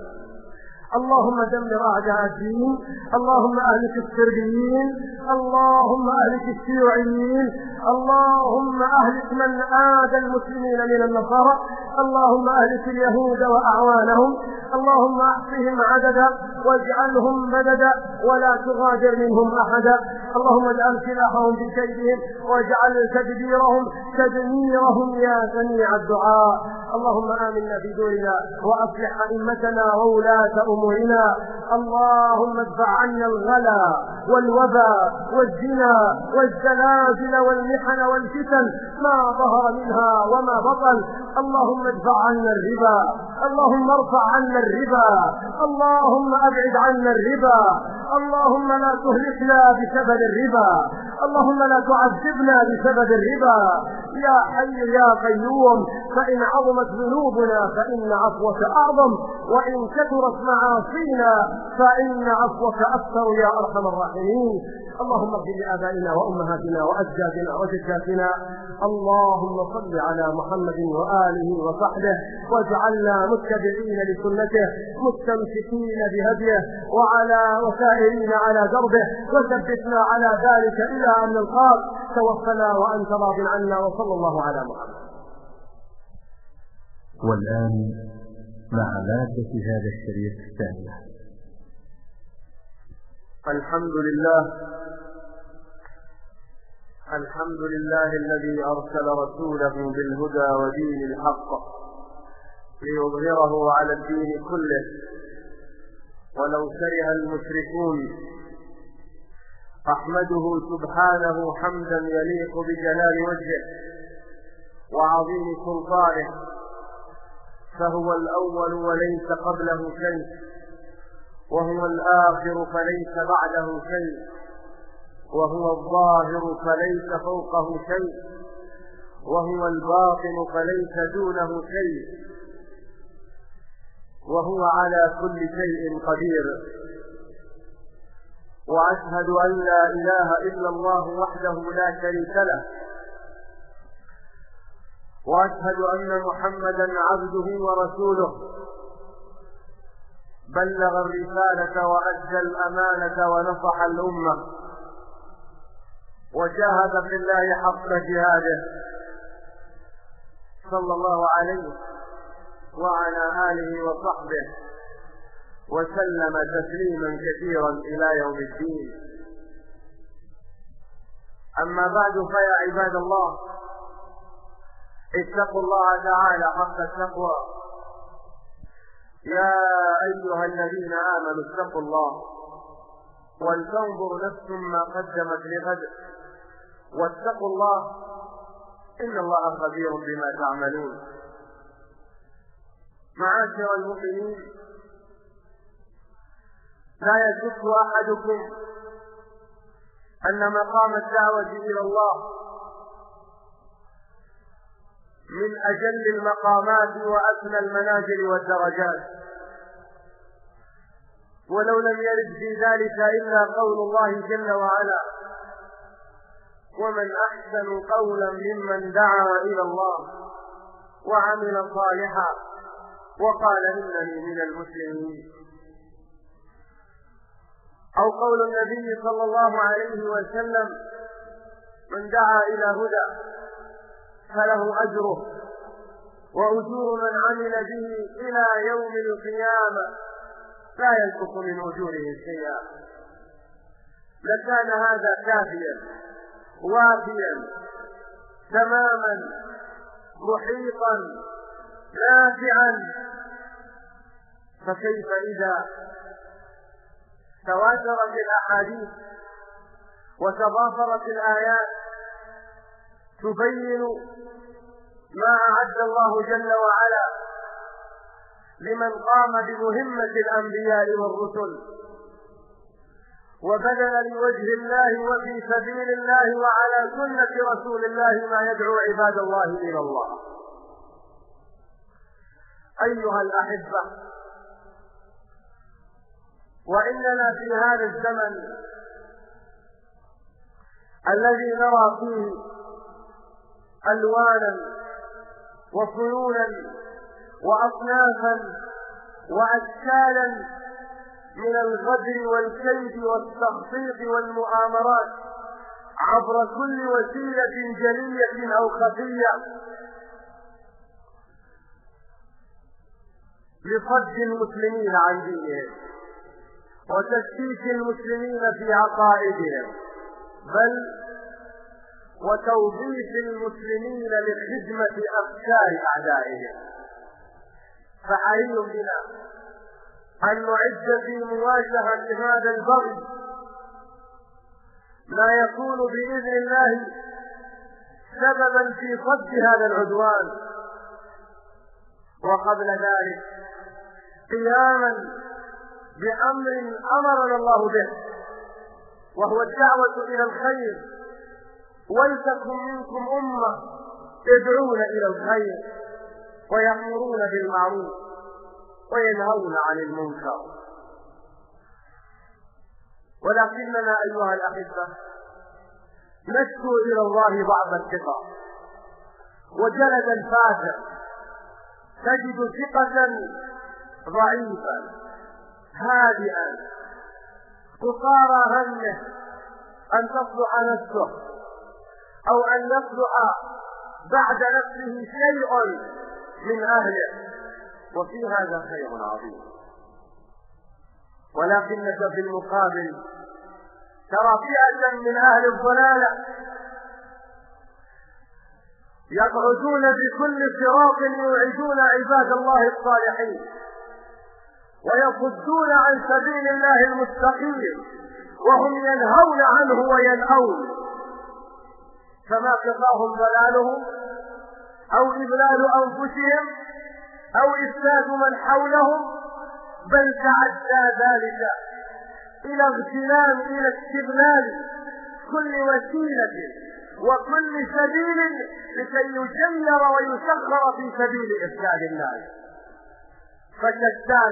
اللهم دمر أعداء الدين، اللهم أهلك السربيين، اللهم أهلك الشيوعيين، اللهم أهلك من آذى المسلمين من النصارى، اللهم أهلك اليهود وأعوانهم، اللهم أحصهم عددا واجعلهم مددا ولا تغادر منهم أحدا. اللهم اجعل سلاحهم بكيدهم واجعل تدبيرهم تدميرهم يا سميع الدعاء. اللهم آمنا في دورنا وأصلح أئمتنا وولاة أمورنا. اللهم ادفع عنا الغلا والوباء والزنا والزلازل والمحن والفتن ما ظهر منها وما بطن. اللهم ادفع عنا الربا، اللهم ارفع عنا الربا، اللهم ابعد عنا الربا، اللهم لا تهلكنا بسبب الربا، اللهم لا تعذبنا بسبب الربا يا حي يا قيوم. فإن عظمت ذنوبنا فإن عفوك أعظم، وإن كثرت معاصينا فإن عفوك أكثر يا أرحم الراحمين. اللهم اغفر لآبائنا وأمهاتنا وأجدادنا وجداتنا. اللهم صل على محمد وآله وصحبه واجعلنا متبعين لسنته مستمسكين بهديه وعلى وسائرين على دربه وثبتنا على ذلك إلى أن نلقاك. توفنا وأنت راض عنا وصلى الله على محمد. والآن مع مادة هذا الشريط الثانية. الحمد لله، الحمد لله الذي أرسل رسوله بالهدى ودين الحق ليظهره على الدين كله ولو كره المشركون. أحمده سبحانه حمدا يليق بجلال وجهه وعظيم سلطانه، فهو الأول وليس قبله شيء، وهو الآخر فليس بعده شيء، وهو الظاهر فليس فوقه شيء، وهو الباطن فليس دونه شيء، وهو على كل شيء قدير. وأشهد أن لا إله إلا الله وحده لا شريك له، وأشهد أن محمدا عبده ورسوله بلغ الرسالة وأدى الأمانة ونصح الأمة وجاهد في الله حق جهاده صلى الله عليه وعلى آله وصحبه وسلم تسليما كثيرا إلى يوم الدين. أما بعد، فيا عباد الله، اتقوا الله تعالى حق التقوى. يا أيها الذين آمنوا اتقوا الله ولتنظر نفس ما قدمت لغد واتقوا الله إن الله خبير بما تعملون. معاشر المؤمنين، لا يشك أحدكم أن مقام الدعوة إلى الله من أجل المقامات وأسمى المنازل والدرجات، ولو لم يرد في ذلك إلا قول الله جل وعلا: ومن أحسن قولا ممن دعا إلى الله وعمل صالحا وقال إنني من المسلمين. أو قول النبي صلى الله عليه وسلم: من دعا إلى هدى فله أجره وأجور من عمل به إلى يوم القيامة لا ينقص من أجوره شيئا. لكان هذا كافيا وافيا تماما محيطا نافعا، فكيف إذا تواترت الأحاديث وتضافرت الآيات تبين ما أعد الله جل وعلا لمن قام بمهمة الأنبياء والرسل وبذل لوجه الله وفي سبيل الله وعلى سنة رسول الله ما يدعو عباد الله إلى الله. أيها الأحبة، وإننا في هذا الزمن الذي نرى فيه ألوانا وفنونا وأصنافا وأشكالا من الغدر والكيد والتخطيط والمؤامرات عبر كل وسيلة جلية أو خفية لصد المسلمين عن دينهم وتشكيك المسلمين في عقائدهم، بل وتوظيف المسلمين لخدمة أفكار أعدائهم. فحري بنا أن نعد في مواجهة هذا البغي ما يكون بإذن الله سببا في صد هذا العدوان، وقبل ذلك قياما بأمر أمرنا الله به، وهو الدعوة إلى الخير: ولتكن منكم أمة يدعون إلى الخير ويأمرون بالمعروف وينهون عن المنكر. ولكننا أيها الأحبة نشكو إلى الله بعض الثقة، وجلد الفاجر تجد ثقة ضعيفا هادئا قصارى همه أن تصلح نفسه أو أن يصلح بعد نفسه شيء من أهله، وفي هذا خير عظيم. ولكنك في المقابل ترى فئة من أهل الضلالة يقعدون بكل صراط يوعدون عباد الله الصالحين ويصدون عن سبيل الله المستقيم، وهم ينهون عنه وينأون، فما قضاهم ضلالهم أو إضلال أنفسهم أو إفساد من حولهم، بل تعدى ذلك إلى اغتنام إلى استغلال كل وسيلة وكل سبيل لكي يجمر ويسخر في سبيل إفساد الناس. فشتان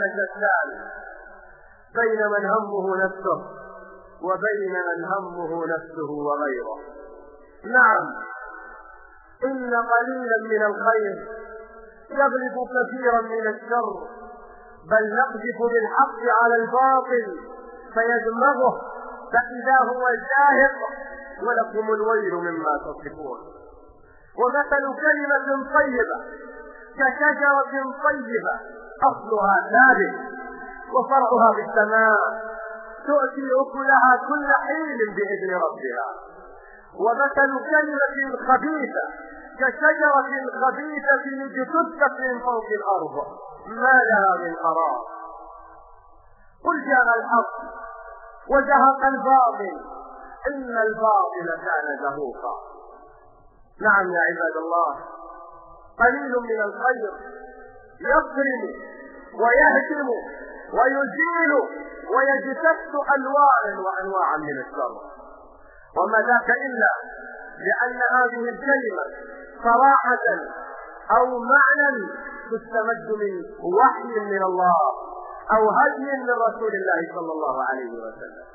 بين من همه نفسه وبين من همه نفسه وغيره. نعم، إن قليلا من الخير يغلب كثيرا من الشر، بل نقذف بالحق على الباطل فيدمغه فإذا هو زاهق ولكم الويل مما تصفون. ومثل كلمة طيبة كشجرة طيبة أصلها ثابت وفرعها بالسماء تؤتي أكلها كل حين بإذن ربها. ومثل كلمة خبيثة كشجرة خبيثة اجتثت من فوق الأرض ما لها من قرار. قل جاء الحق وزهق الباطل إن الباطل كان زهوقا. نعم يا عباد الله، قليل من الخير يضرم ويهدم ويزيل ويجتث أنواعا من الشر، وما ذاك إلا لأن هذه الكلمة صراحة أو معنى تستمد من وحي من الله أو هدي من رسول الله صلى الله عليه وسلم.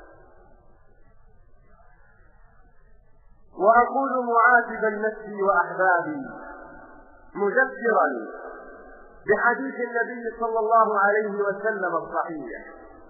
وأقول معاتبا نفسي وأحبابي مذكرا بحديث النبي صلى الله عليه وسلم الصحيح: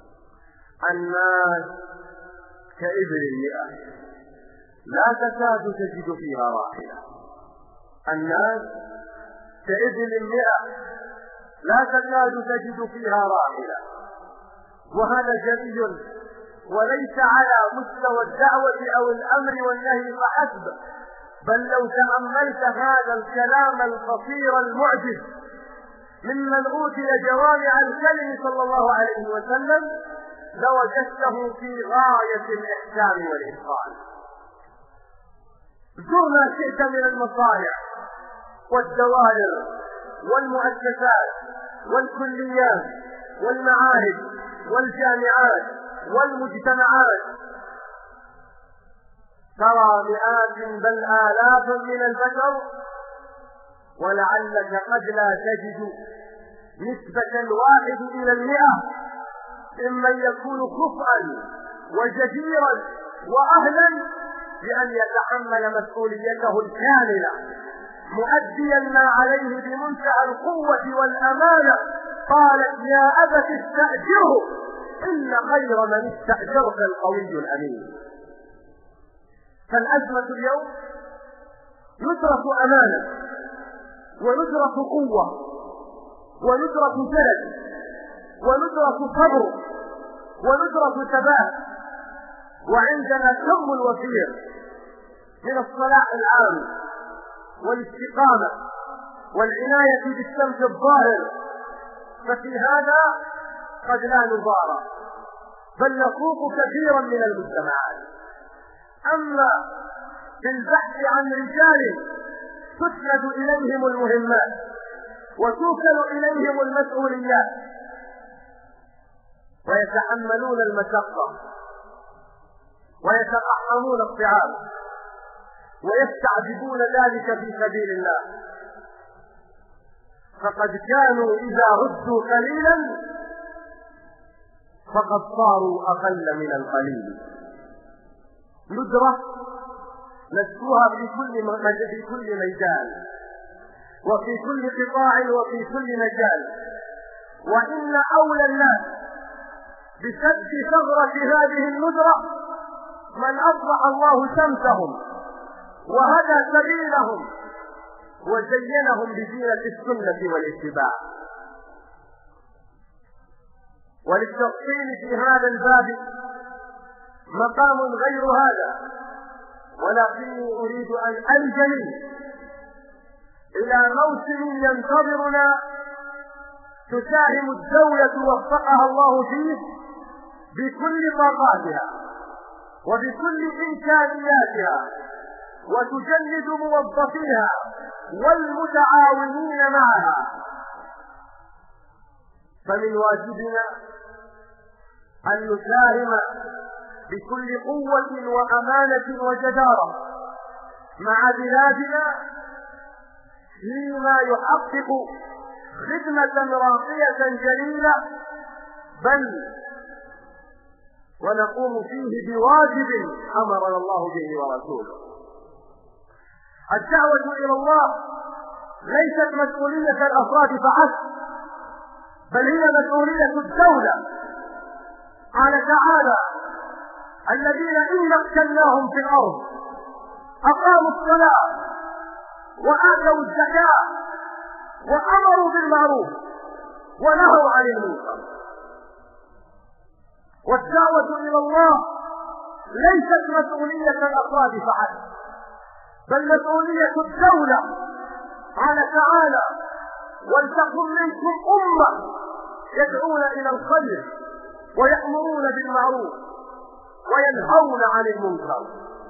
الناس كإبل المئة لا تكاد تجد فيها راحلة. الناس كإبل المئة لا تكاد تجد فيها راحلة. وهذا جلي وليس على مستوى الدعوة أو الأمر والنهي فحسب، بل لو تأملت هذا الكلام القصير المعجز ممن أوتي جوامع الكلم صلى الله عليه وسلم لوجدته في غاية الإحسان والإتقان. زر ما شئت من المصانع والدوائر والمؤسسات والكليات والمعاهد والجامعات والمجتمعات، ترى مئات بل آلاف من البشر، ولعلك قد لا تجد نسبة 1:100 ممن يكون كفءا وجديرا وأهلا بأن يتحمل مسؤوليته الكاملة مؤديا ما عليه بمنتهى القوة والأمانة. قالت: يا أبت استأجره إن خير من استأجرت القوي الأمين. فالأزمة اليوم ندرة أمانة وندرة قوة وندرة جلد وندرة صبر وندرة ثبات، وعندنا كم الوفير من الصلاح العام والاستقامة والعناية بالسمت الظاهر، ففي هذا قد لا نضارى بل نفوق كثيرا من المجتمعات. أما في البحث عن رجال تسند إليهم المهمات وتوكل إليهم المسؤوليات ويتحملون المشقة ويتقحمون الصعاب ويستعجبون ذلك في سبيل الله، فقد كانوا إذا ردوا قليلا فقد صاروا أقل من القليل. ندرة نسوها في كل ميدان وفي كل قطاع وفي كل مجال، وإن أولى الناس بسد ثغرة هذه الندرة من أصلح الله شمسهم وهدى سبيلهم وزينهم بزينة السنة والاتباع. وللتفصيل في هذا الباب مقام غير هذا، ولكني أريد أن أنجلي إلى موسم ينتظرنا تساهم الدولة وفقها الله فيه بكل طاقاتها وبكل إمكانياتها، وتجند موظفيها والمتعاونين معها. فمن واجبنا أن نساهم بكل قوة وأمانة وجدارة مع بلادنا فيما يحقق خدمة راقية جليلة، بل ونقوم فيه بواجب أمرنا الله به ورسوله. الدعوة إلى الله ليست مسؤولية الأفراد فحسب، بل هي مسؤولية الدولة. قال تعالى: الذين إن مكناهم في الأرض أقاموا الصلاة وآتوا الزكاة وأمروا بالمعروف ونهوا عن المنكر. والدعوة إلى الله ليست مسؤولية الأفراد فحسب، بل مسؤولية الدولة. قال تعالى: ولتكن منكم أمة يدعون إلى الخير ويأمرون بالمعروف وينهون عن المنكر.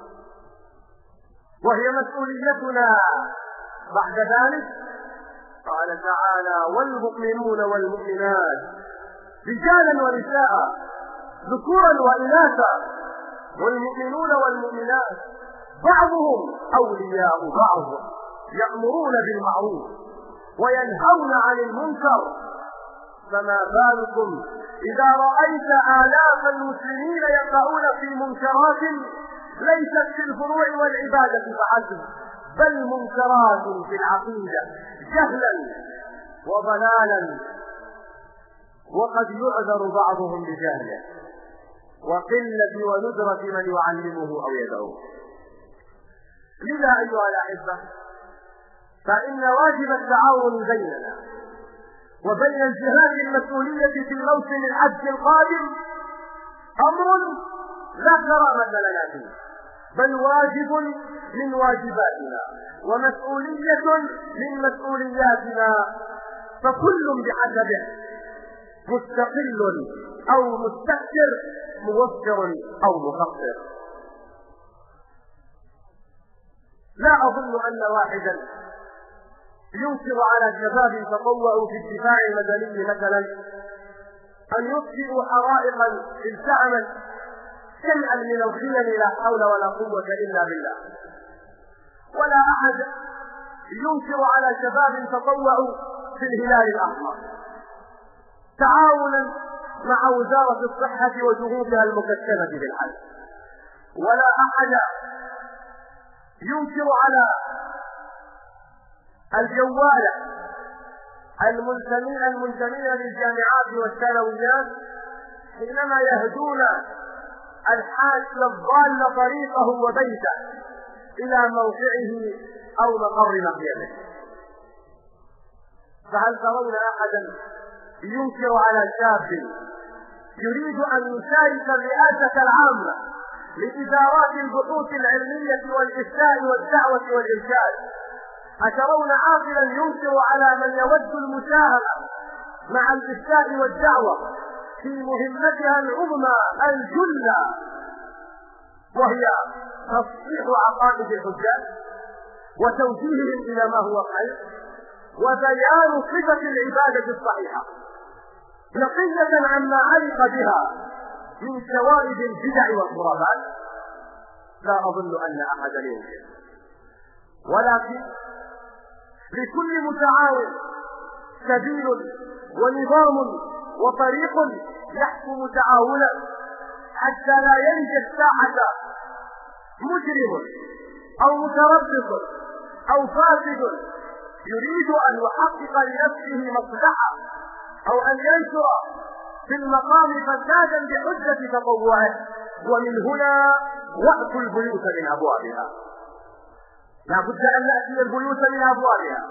وهي مسؤوليتنا بعد ذلك. قال تعالى: والمؤمنون والمؤمنات رجالا ونساء ذكورا وإناثا والمؤمنون والمؤمنات بعضهم أولياء بعض يأمرون بالمعروف وينهون عن المنكر. فما بالكم إذا رأيت آلاف المسلمين يقعون في منكرات ليست في الفروع والعبادة فحسب، بل منكرات في العقيدة جهلا وضلالا، وقد يعذر بعضهم بجهله وقلة وندرة من يعلمه أو يدعوه. لذا أيها الأحبة، فإن واجب التعاون بيننا وبين الجهات المسؤولية في موسم الحج القادم أمر لا كرامة لنا فيه، بل واجب من واجباتنا ومسؤولية من مسؤولياتنا، فكل بحسبه، مستقل أو مستكثر، موفر أو مقصر. لا أظن أن واحدا ينكر على شباب تطوعوا في الدفاع المدني مثلا أن يطفئوا حرائقا التعمت شيئا من الخيل لا حول ولا قوة إلا بالله، ولا أحد ينكر على شباب تطوعوا في الهلال الأحمر تعاونا مع وزارة الصحة وجهودها المكتمة بالحج، ولا أحد ينكر على الجوالة المنتمين للجامعات والثانويات حينما يهدون الحاج الضال طريقه وبيته إلى موقعه أو مقر مقيمه. فهل ترون أحدا ينكر على شاب يريد أن يشارك الرئاسة العامة لإدارات البحوث العلمية والإفتاء والدعوة والإرشاد؟ أترون عاقلا ينكر على من يود المساهمة مع الإفتاء والدعوة في مهمتها العظمى الجلة، وهي تصحيح عقائد الحجاج وتوجيههم إلى ما هو خير وبيان صفة العبادة الصحيحة نقية عما علق بها من شوائب البدع والخرافات؟ لا أظن أن أحدا ينكر، ولكن لكل متعاون سبيل ونظام وطريق يحكم تعاونا حتى لا يلج الساحة مجرم أو متربص أو فاسد يريد أن يحقق لنفسه مصلحة أو أن ينشر في المقام فسادا بحجة تطوعه. ومن هنا وأتوا البيوت من أبوابها، لا بد أن نأتي البيوت من أبوابها.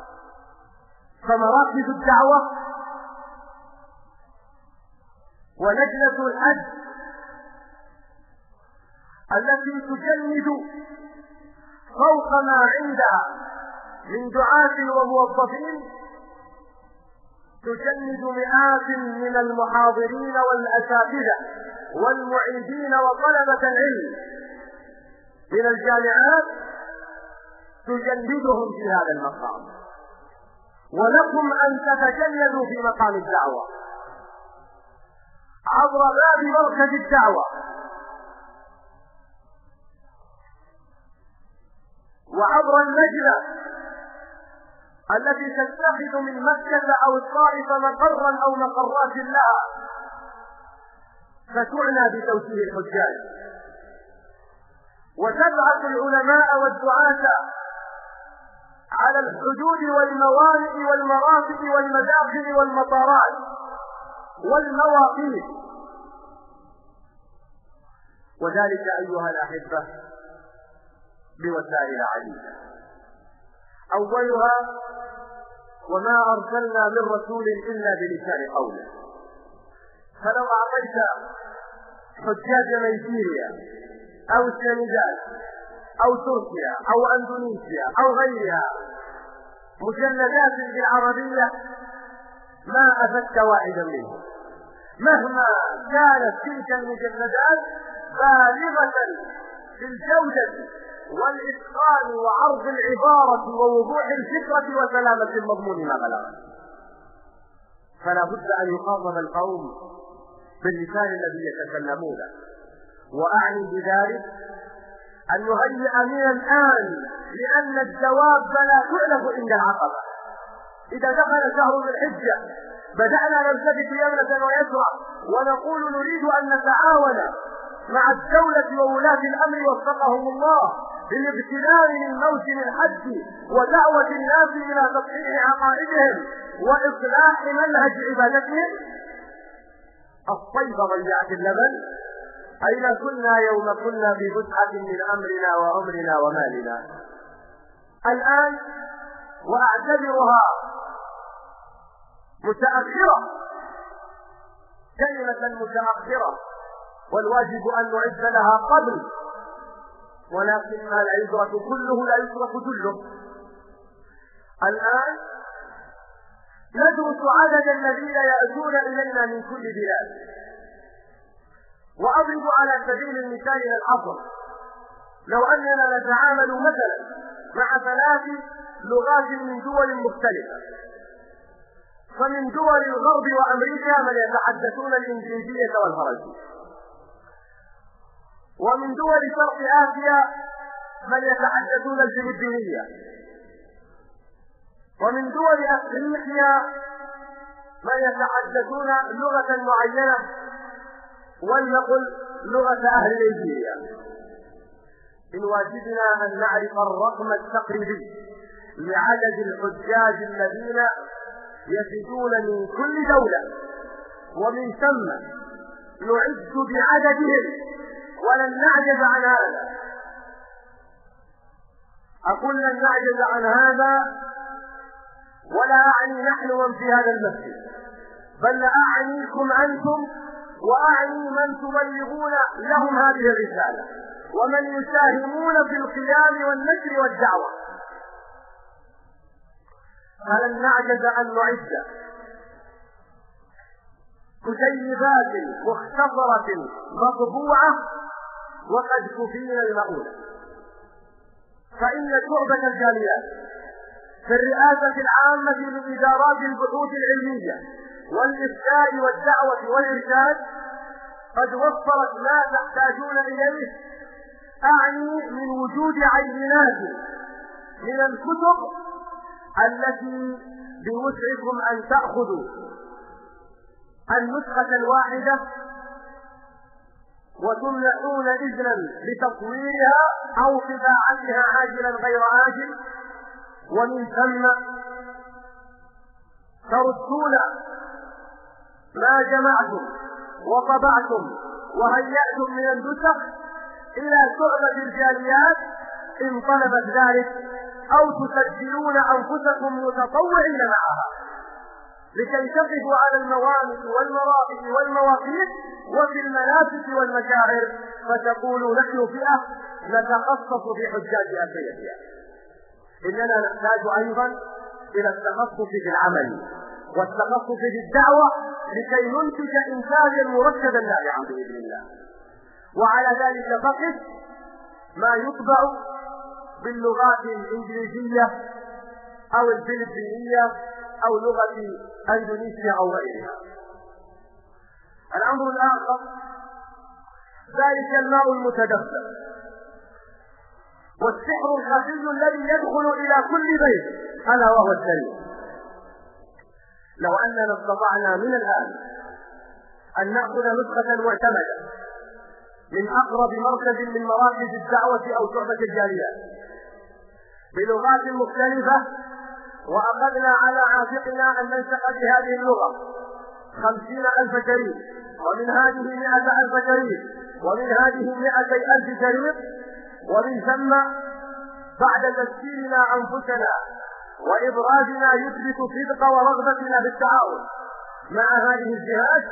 فمراكز الدعوة ولجنة الحج التي تجند فوق ما عندها من دعاة وموظفين، تجند مئات من المحاضرين والأساتذة والمعيدين وطلبة العلم من الجامعات، تجندهم في هذا المقام. ولكم أن تتجندوا في مقام الدعوة عبر باب مركز الدعوة وعبر اللجنة التي تتخذ من مكة أو الطائف مقرا أو مقرات لها فتعنى بتوجيه الحجاج، وتبعث العلماء والدعاة على الحدود والموانئ والمرافق والمداخل والمطارات والمواقيت، وذلك أيها الأحبة بوسائل عديدة. أولها: وما أرسلنا من رسول إلا بلسان قوله. فلو أعطيت حجاج نيجيريا أو السنغال أو تركيا أو أندونيسيا أو غيرها مجلدات بالعربية ما أفدت واحدا منهم، مهما كانت تلك المجلدات بالغة في الجودة والإتقان وعرض العبارة ووضوح الفكرة وسلامة المضمون ما بلغت. فلا بد أن يخاطب القوم باللسان الذي يتكلمونه، وأعني بذلك أن نهيئ من الآن، لأن الدواب لا تعلف عند العقبة. إذا دخل شهر ذي الحجة بدأنا نلتفت يمنة ويسرى ونقول نريد أن نتعاون مع الدولة وولاة الأمر وفقهم الله بالاغتنام من موسم الحج ودعوة الناس إلى تصحيح عقائدهم وإصلاح منهج عبادتهم. الصيف ضيعت اللبن، أين كنا يوم كنا بفسحة من أمرنا وعمرنا ومالنا؟ الآن وأعتبرها متأخرة، كلمة متأخرة، والواجب أن نعد لها قبل، ولكن لا يدرك كله لا يترك كله. الآن ندرس عدد الذين يأتون إلينا من كل بلاد، وأضرب على سبيل المثال الحصر: لو أننا نتعامل مثلا مع 3 لغات من دول مختلفة، فمن دول الغرب وأمريكا من يتحدثون الإنجليزية والفرنسية، ومن دول شرق آسيا من يتحدثون الفلبينية، ومن دول أفريقيا من يتحدثون لغة معينة، ولنقل لغة أهل نيجيريا. إن واجبنا أن نعرف الرقم التقريبي لعدد الحجاج الذين يفدون من كل دولة، ومن ثم نعد بعددهم، ولن نعجز عن هذا. أقول لن نعجز عن هذا، ولا أعني نحن من في هذا المسجد، بل أعنيكم أنتم، وأعني من تبلغون لهم هذه الرسالة، ومن يساهمون في القيام والنشر والدعوة. فلن نعجز أن نعد كتيبات مختصرة مطبوعة وقد كفينا المؤونة. فإن شعبة الجاليات في الرئاسة العامة لإدارات البحوث العلمية والإفتاء والدعوة والإرشاد قد وفرت ما تحتاجون إليه، أعني من وجود عينات من الكتب التي بوسعكم أن تأخذوا النسخة الواحدة وتمنحون إذنا لتطويرها أو طباعتها عاجلا غير آجل، ومن ثم تردون ما جمعتم وطبعتم وهيأتم من النسخ إلى شعبة الجاليات إن طلبت ذلك، أو تسجلون أنفسكم متطوعين معها لكي تقفوا على الموانئ والمرافق والمواقيت وفي المناسك والمشاعر، فتقولوا نحن فئة نتخصص في حجاج أفريقيا. إننا نحتاج أيضا إلى التخصص في العمل والتخصص في الدعوة لكي ننتج إنتاجا مرشدا نافعا بإذن الله. وعلى ذلك فقط ما يطبع باللغات الإنجليزية أو الفلبينية أو لغة أندونيسيا أو غيرها. الأمر الآخر ذلك الماء المتدفق والسحر الخفي الذي يدخل إلى كل بيت، ألا وهو السرير. لو أننا استطعنا من الآن أن نأخذ نسخة معتمدة من أقرب مركز من مراكز الدعوة أو شعبة الجاليات بلغات مختلفة، وأخذنا على عاتقنا أن ننشأ بهذه اللغة 50,000 شريط، ومن هذه 100,000 شريط، ومن هذه 200,000 شريط. ومن ثم بعد تسكيرنا أنفسنا وإبرازنا يثبت صدق ورغبتنا بالتعاون مع هذه الجهات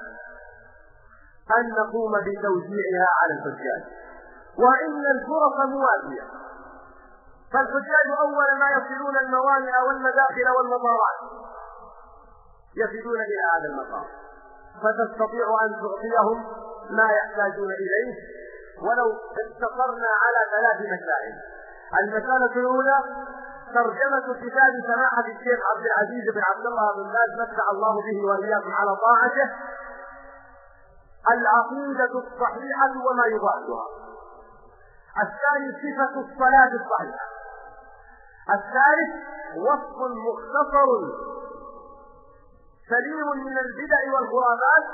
أن نقوم بتوزيعها على الحجاج، وإن الفرص موازية. فالحجاج أول ما يصلون الموانئ والمداخل والمطارات يصلون إلى هذا المقام، فتستطيع أن تعطيهم ما يحتاجون إليه ولو اقتصرنا على 3 مسائل. المسألة الأولى ترجمة كتاب سماحة الشيخ عبد العزيز بن عبد الله بن باز متع الله به وإياكم على طاعته، العقيدة الصحيحة وما يضادها. الثاني صفة الصلاة الصحيحة. الثالث وصف مختصر سليم من البدع والخرافات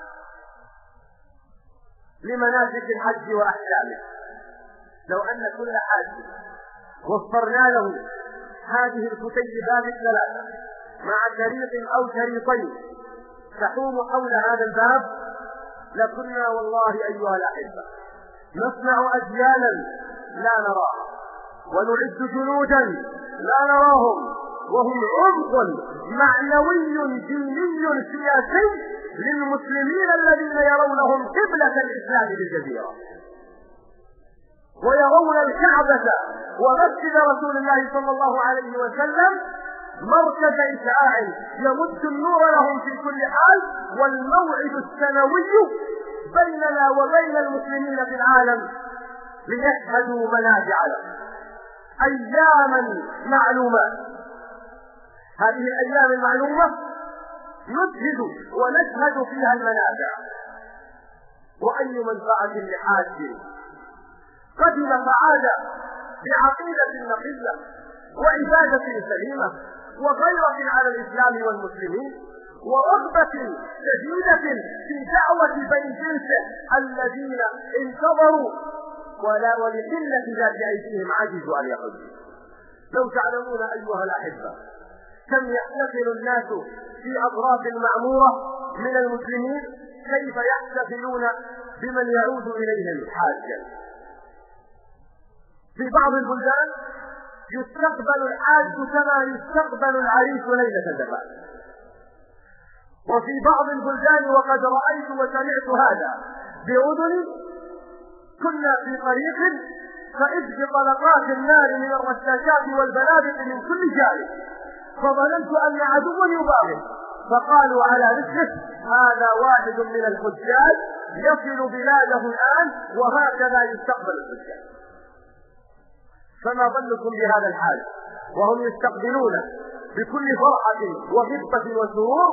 لمناسك الحج وأحكامه. لو أن كل حاج وفرنا له هذه الكتيبات الثلاثة مع شريط أو شريطين تحوم حول هذا الباب لكنا والله أيها الأحبة نصنع أجيالا لا نراها، ونعد جنودا لا نراهم، وهم عمق معنوي ديني سياسي للمسلمين الذين يرونهم قبلة الإسلام بالجزيرة، ويرون الكعبة ومسجد رسول الله صلى الله عليه وسلم مركز إشعاع يمد النور لهم في كل حال، والموعد السنوي بيننا وبين المسلمين في العالم ليشهدوا منافع لهم أياما معلومات. هذه الأيام المعلومة نشهد ونشهد فيها المنافع. وأي منفعة لحاج قدم فعاد بعقيدة نقية وعبادة سليمة وغيرة على الإسلام والمسلمين ورغبة شديدة في دعوة بني جنسه الذين انتظروا ولقلة ذات أيديهم عجزوا أن يحجوا. لو تعلمون أيها الأحبة كم يحتفل الناس في أطراف المعمورة من المسلمين، كيف يحتفلون بمن يعود إليهم حاجا. في بعض البلدان يستقبل الحاج كما يستقبل العريس ليلة الزفاف، وفي بعض البلدان وقد رأيت وسمعت هذا بأذني كنا في طريق فإذ بطلقات النار من الرشاشات والبنادق من كل جانب، فظننت أن عدوا يباغي، فقالوا على رسله هذا واحد من الحجاج يصل بلاده الآن وهكذا يستقبل الحجاج. فما ظنكم بهذا الحال وهم يستقبلون بكل فرحة وغبة وسرور،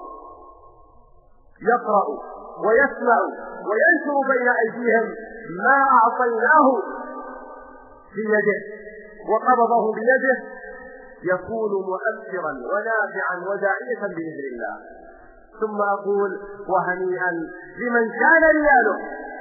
يقرأ ويسمع وينشر بين أيديهم ما أعطيناه في يده وقبضه بيده، يكون مؤثرا ونافعا وداعية بإذن الله. ثم أقول وهنيئا لمن كان رياله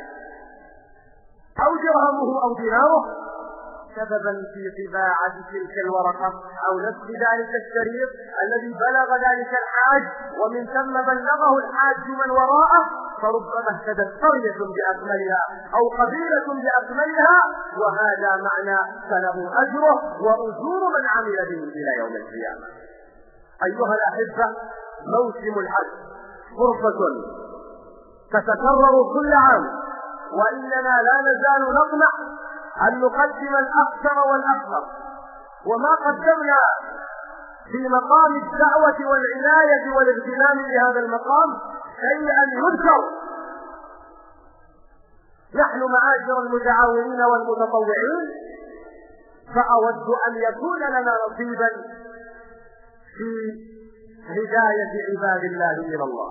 أو درهمه أو ديناره سببا في طباعة تلك الورقة أو نسخ ذلك الشريط الذي بلغ ذلك الحاج ومن ثم بلغه الحاج من وراءه، فربما اهتدت قرية بأكملها أو قبيلة بأكملها، وهذا معنى فله أجره وأجور من عمل به إلى يوم القيامة. أيها الأحبة موسم الحج فرصة تتكرر كل عام، وإننا لا نزال نطمع أن نقدم الأكثر والأكثر، وما قدمنا في مقام الدعوة والعناية والاغتنام بهذا المقام شيئا يذكر. نحن معاشر المتعاونين والمتطوعين فأود أن يكون لنا نصيبا في هداية عباد الله إلى الله.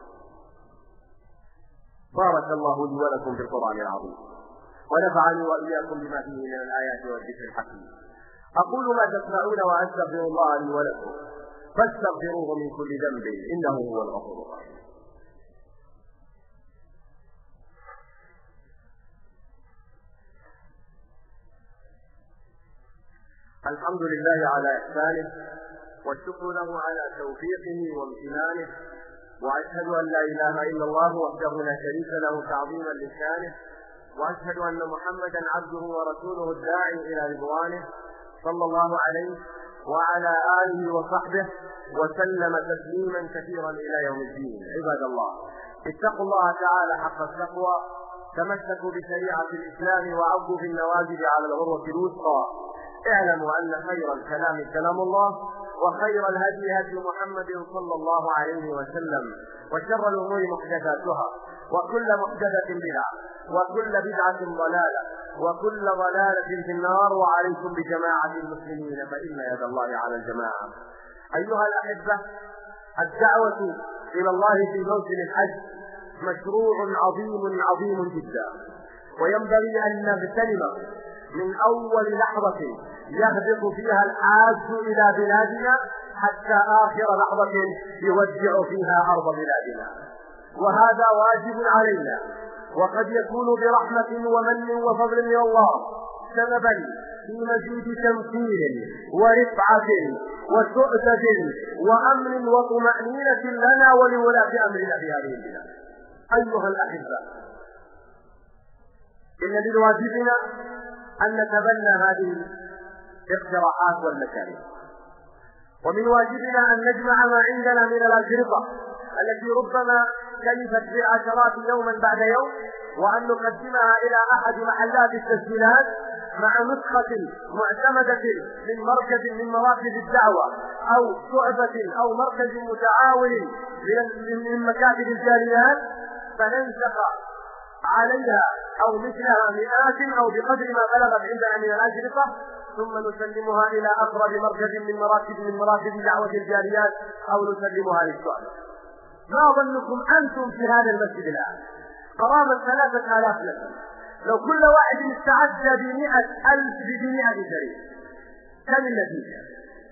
بارك الله لي ولكم في القرآن العظيم، ونفعني وإياكم بما فيه من الآيات والذكر الحكيم. أقول ما تسمعون وأستغفر الله لي ولكم فاستغفروه من كل ذنب إنه هو الغفور الرحيم. الحمد لله على إحسانه، والشكر له على توفيقه وامتنانه، وأشهد أن لا إله إلا الله وحده لا شريك له تعظيما لشانه، وأشهد أن محمدا عبده ورسوله الداعي إلى رضوانه صلى الله عليه وعلى آله وصحبه وسلم تسليما كثيرا إلى يوم الدين. عباد الله، اتقوا الله تعالى حق التقوى، تمسكوا بشريعة الإسلام وعضوا في النواجذ على العروة الوثقى. اعلموا أن خير الكلام كلام الله، وخير الهدي هدي محمد صلى الله عليه وسلم، وشر الأمور محدثاتها، وكل محدثة بدعة، وكل بدعة ضلالة، وكل ضلالة في النار. وعليكم بجماعة المسلمين فإن يد الله على الجماعة. أيها الأحبة، الدعوة إلى الله في موسم الحج مشروع عظيم جدا، وينبغي أن نغتنم من أول لحظة يهبط فيها الحاج إلى بلادنا حتى آخر لحظة يودع فيها أرض بلادنا، وهذا واجب علينا، وقد يكون برحمة ومن وفضل من الله سببا في مزيد تمكين ورفعة وسؤدة وأمن وطمأنينة لنا ولولاة أمرنا في هذه البلاد. أيها الأحبة، إن من واجبنا أن نتبنى هذه الاقتراحات والمشاريع، ومن واجبنا أن نجمع ما عندنا من الأشرطة التي ربما كلفت بالعشرات يوما بعد يوم، وأن نقدمها إلى أحد محلات التسجيلات مع نسخة معتمدة من مركز من مراكز الدعوة أو شعبة أو مركز متعاون من مكاتب الجاليات، فننسخ عليها أو مثلها مئات أو بقدر ما بلغت عندنا من الأشرطة، ثم نسلمها إلى أقرب مركز من مراكز دعوة الجاليات أو نسلمها للشعبة. ما ظنكم أنتم في هذا المسجد الآن قرابة 3000 نفر، لو كل واحد استعد ب100,000 شريك، كم النتيجة؟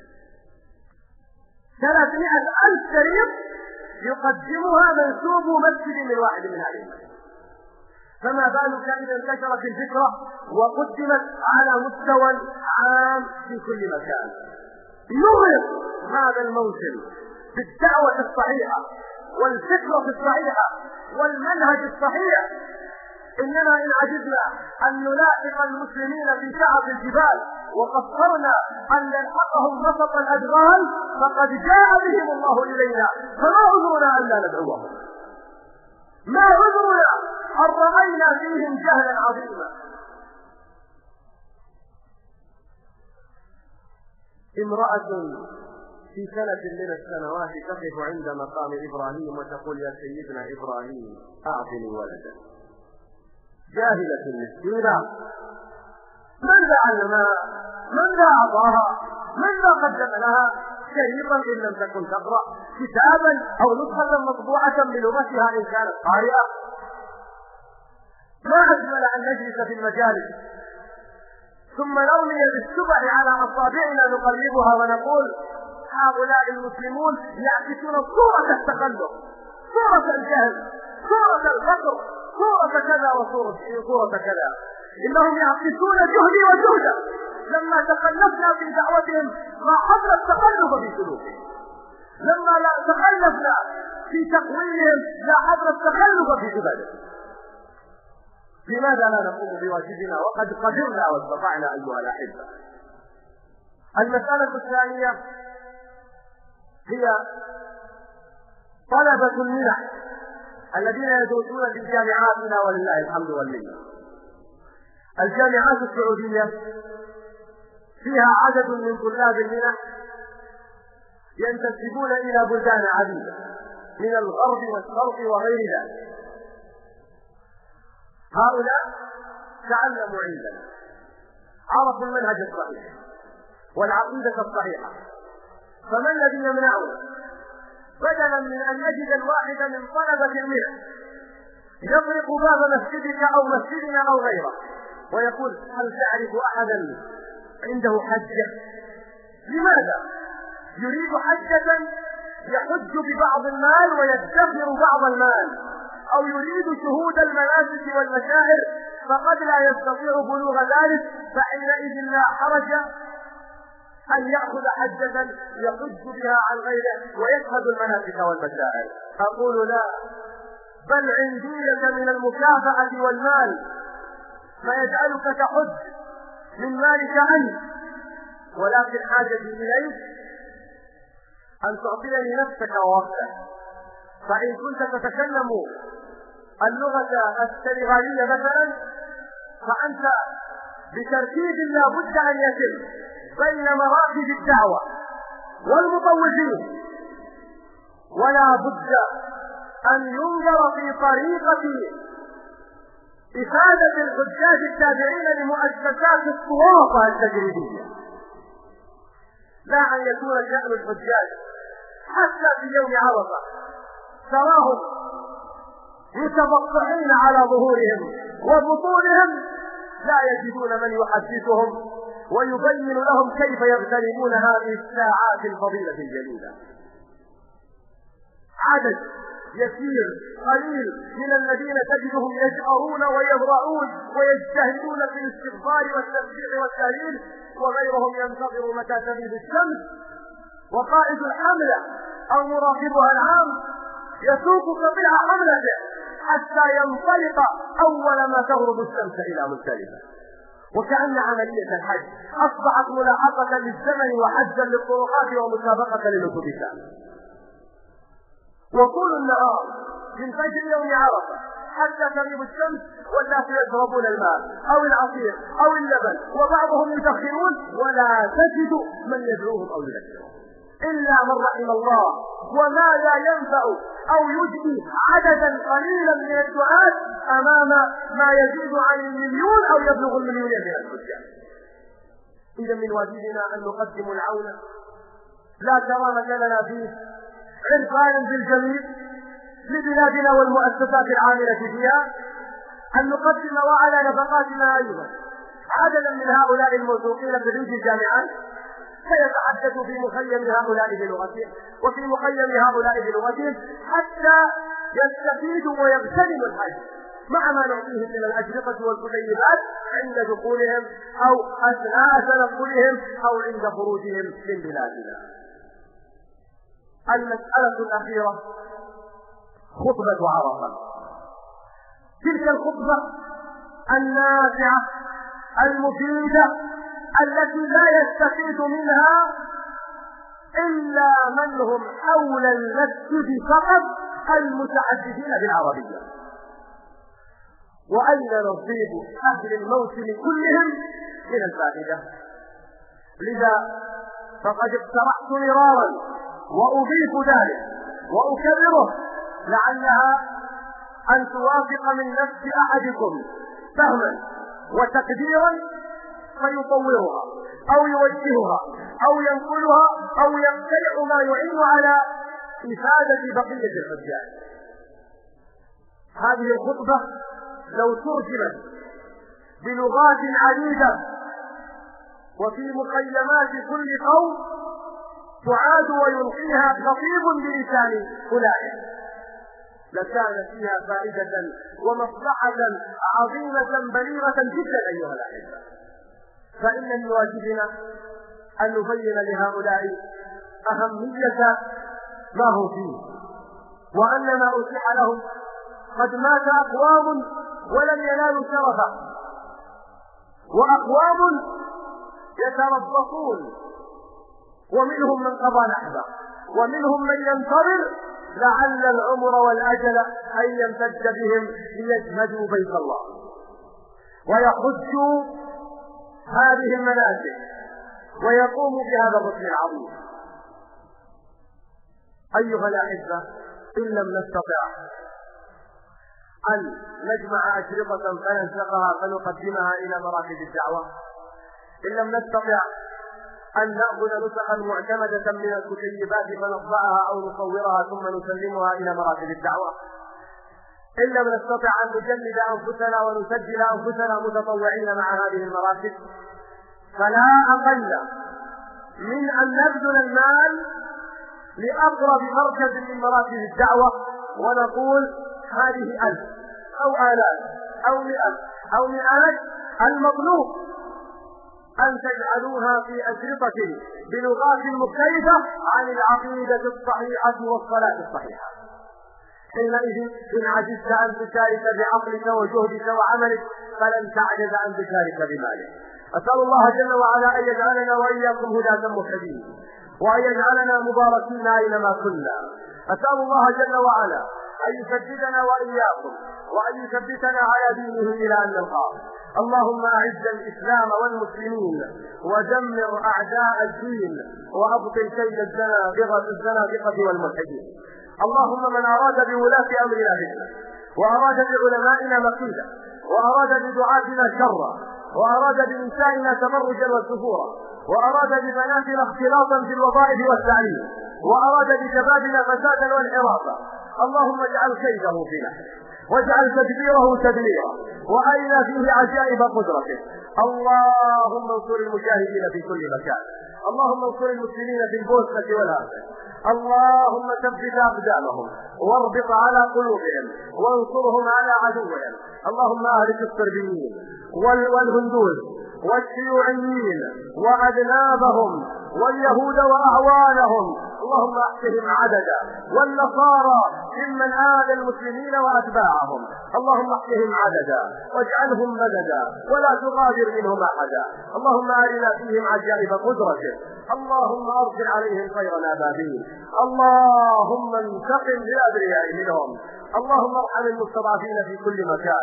300,000 شريك يقدمها منسوب مسجد من واحد من هذه المسجد. فما بالك إذا انتشرت الفكرة وقدمت على مستوى عام في كل مكان. نغلق هذا الموسم بالدعوة الصحيحة والفكرة الصحيحة والمنهج الصحيح. إننا إن عجزنا أن نلاحق المسلمين في شعب الجبال وقصرنا أن نلحقهم وسط الأدغال فقد جاء بهم الله إلينا، فما عذرنا أن لا ندعوهم؟ ما عذرنا أن رأينا فيهم جهلا عظيما؟ امرأة في سنة من السنوات تقف عند مقام إبراهيم وتقول: يا سيدنا إبراهيم أعطني ولدا. جاهلة مسكينة، ماذا علمها؟ ماذا أعطاها؟ ماذا قدم لها؟ شريطا إن لم تكن تقرأ، كتابا أو نسخة مطبوعة بلغتها إن كانت قارئة. ما أجمل أن نجلس في المجالس ثم نرمي بالسبع على أصابعنا نقلبها ونقول: هؤلاء المسلمون يعكسون صورة التخلف، صورة الجهل، صورة الفقر، صورة كذا وصورة كذا. إنهم يعكسون جهدي وجهدا. لما تخلفنا في دعوتهم ما حصل التخلف في سلوكهم، لما لا تخلفنا في تقويمهم لا حصل التخلف في عبادتهم. لماذا لا نقوم بواجبنا وقد قدرنا واستطعنا أيها الأحبة؟ المسألة الثانية هي طلبة المنح الذين يدرسون في جامعاتنا ولله الحمد والمنة. الجامعات السعودية فيها عدد من طلاب المنح ينتسبون إلى بلدان عديدة من الغرب والشرق وغير ذلك. هؤلاء تعلموا عندنا، عرفوا المنهج الصحيح والعقيدة الصحيحة، فما الذي يمنعنا بدلا من أن نجد الواحد من طلبة المنح يطرق باب مسجدك أو مسجدنا أو غيره ويقول: هل تعرف أحدا عنده حجة؟ لماذا؟ يريد حجة يحج ببعض المال ويدخر بعض المال، أو يريد شهود المناسك والمشاعر فقد لا يستطيع بلوغ ذلك، فحينئذ لا حرج أن يأخذ حجة يحج بها عن غيره ويشهد المناسك والمشاعر. أقول لا، بل عندي لك من المكافأة والمال ما يجعلك تحج من مالك أنت، ولكن حاجتي إليك أن تعطيني نفسك ووقتك. فإن كنت تتكلم اللغة السنغالية مثلا، فأنت بترتيب لا بد أن يتم بين مراتب الدعوة والمطوفين، ولا بد أن ينظر في طريقة إفادة الحجاج التابعين لمؤسسات الطوافة التجريبية، لا أن يكون شأن الحجاج حتى في يوم عرفة تراهم متبطحين على ظهورهم وبطونهم لا يجدون من يحدثهم ويبين لهم كيف يغتنمون هذه الساعات الفضيلة الجليلة. عدد يسير قليل من الذين تجدهم يجأرون ويبرعون ويجتهدون في الاستغفار والتسبيح والتهليل، وغيرهم ينتظر متى تغيب الشمس، وقائد الحملة أو مراقبها العام يسوق قطيع حملته حتى ينطلق أول ما تغرب الشمس إلى مزدلفة. وكأن عملية الحج أصبحت ملاحقة للزمن وحجا للطرقات ومسابقة للأتوبيسات. وطول النهار من فجر يوم عرفة حتى تغيب الشمس والناس يشربون الماء أو العصير أو اللبن، وبعضهم يدخنون، ولا تجد من يدعوهم أو يذكرهم إلا من رحم الله، وما لا ينفع أو يجدي عددا قليلا من الدعاة أمام ما يزيد عن 1,000,000 أو يبلغ 1,000,000 من الحجاج. إذا من واجبنا أن نقدم العون لا كرامة لنا فيه، عرفان بالجميل لبلادنا والمؤسسات العاملة فيها، أن نقدم وعلى نفقاتنا أيضا عددا من هؤلاء الموثوقين بريد الجامعات سيتحدث في مخيم هؤلاء بلغتهم وفي مخيم هؤلاء بلغتهم حتى يستفيدوا ويغتنموا الحج مع ما نعطيهم من الأشرطة والكتيبات عند دخولهم أو أثناء تنقلهم أو عند خروجهم من بلادنا. المسألة الأخيرة خطبة عرفة. تلك الخطبة النافعة المفيدة التي لا يستفيد منها إلا من هم حول المسجد فقط المتحدثين بالعربية. وأين نصيب أهل الموسم كلهم من الفائدة؟ لذا فقد اقترحت مرارا وأضيف ذلك وأكرره لعلها أن توافق من نفس أحدكم فهما وتقديرا فيطورها أو يوجهها أو ينقلها أو يقترح ما يعين على إفادة بقية الحجاج. هذه الخطبة لو ترجمت بلغات عديدة وفي مخيمات كل قوم تعاد ويلقيها خطيب بلسان أولئك لكان فيها فائدة ومصلحة عظيمة بليغة جدا أيها الأحبة. فإن من واجبنا أن نبين لهؤلاء أهمية ما هو فيه، وأن ما أتيح لهم قد مات أقوام ولم ينالوا شرفا، وأقوام يتربصون، ومنهم من قضى نحبه، ومنهم من ينتظر لعل العمر والأجل أن يمتد بهم ليشهدوا بيت الله ويحجوا هذه المناسك ويقوموا بهذا الركن العظيم. أيها الأحبة، إن لم نستطع أن نجمع أشرطة فننسقها فنقدمها إلى مراكز الدعوة، إن لم نستطع أن نأخذ نسخا معتمدة من الكتيبات فنطبعها أو نصورها ثم نسلمها إلى مراكز الدعوة، إن لم نستطع أن نجلد أنفسنا ونسجل أنفسنا متطوعين مع هذه المراكز، فلا أقل من أن نبذل المال لأقرب مركز من مراكز الدعوة ونقول هذه 1000 أو 1000 أو 100 أو 100,000 المطلوب أن تجعلوها في أشرطة بلغات مختلفة عن العقيدة الصحيحة والصلاة الصحيحة. حينئذ إن عجزت أن تشارك بعقلك وجهدك وعملك فلن تعجز أن تشارك بمالك. أسأل الله جل وعلا أن يجعلنا وإياكم هداة مهتدين، وأن يجعلنا مباركين أينما كنا. أسأل الله جل وعلا أن يسددنا وإياكم وأن يثبتنا على دينه إلى أن نلقاه. اللهم أعز الإسلام والمسلمين ودمر أعداء الدين وأبطل كيد الزنادقة والملحدين. اللهم من أراد بولاة أمرنا فتنة، وأراد بعلمائنا مكيدا، وأراد بدعاتنا شرا، وأراد بنسائنا تبرجا وسفورا، وأراد ببناتنا اختلاطا في الوظائف والتعليم، وأراد بشبابنا فسادا وانحرافا، اللهم اجعل كيده في نحره واجعل تدبيره تدميرا، وأرنا فيه عجائب قدرته. اللهم انصر المجاهدين في كل مكان، اللهم انصر المسلمين في البوسنة والهرسك، اللهم ثبت أقدامهم واربط على قلوبهم وانصرهم على عدوهم. اللهم أهلك الصربيين والهندوس والشيوعيين وأذنابهم واليهود وأعوانهم، اللهم احصهم عددا، والنصارى ممن آذى المسلمين وأتباعهم، اللهم احصهم عددا واجعلهم مددا ولا تغادر منهم أحدا. اللهم أرنا فيهم عجائب قدرتك، اللهم أرسل عليهم طير أبابيل، اللهم انتقم للأبرياء منهم، اللهم ارحم المستضعفين في كل مكان،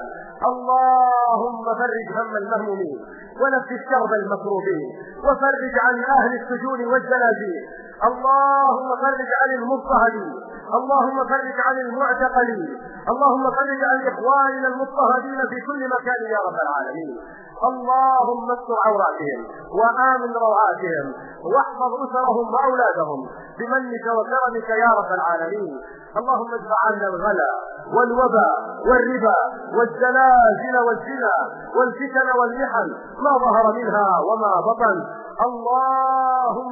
اللهم فرج هم المهمومين ونفس كرب المكروبين، وفرج عن أهل السجون والزنازين، اللهم فرج عن المضطهدين، اللهم فرج عن المعتقلين، اللهم فرج عن إخواننا المضطهدين في كل مكان يا رب العالمين. اللهم استر عوراتهم وآمن روعاتهم واحفظ أسرهم وأولادهم بمنك وكرمك يا رب العالمين. اللهم ادفع عنا الغلا والوباء والربا والزلازل والزنا والفتن والمحن ما ظهر منها وما بطن. اللهم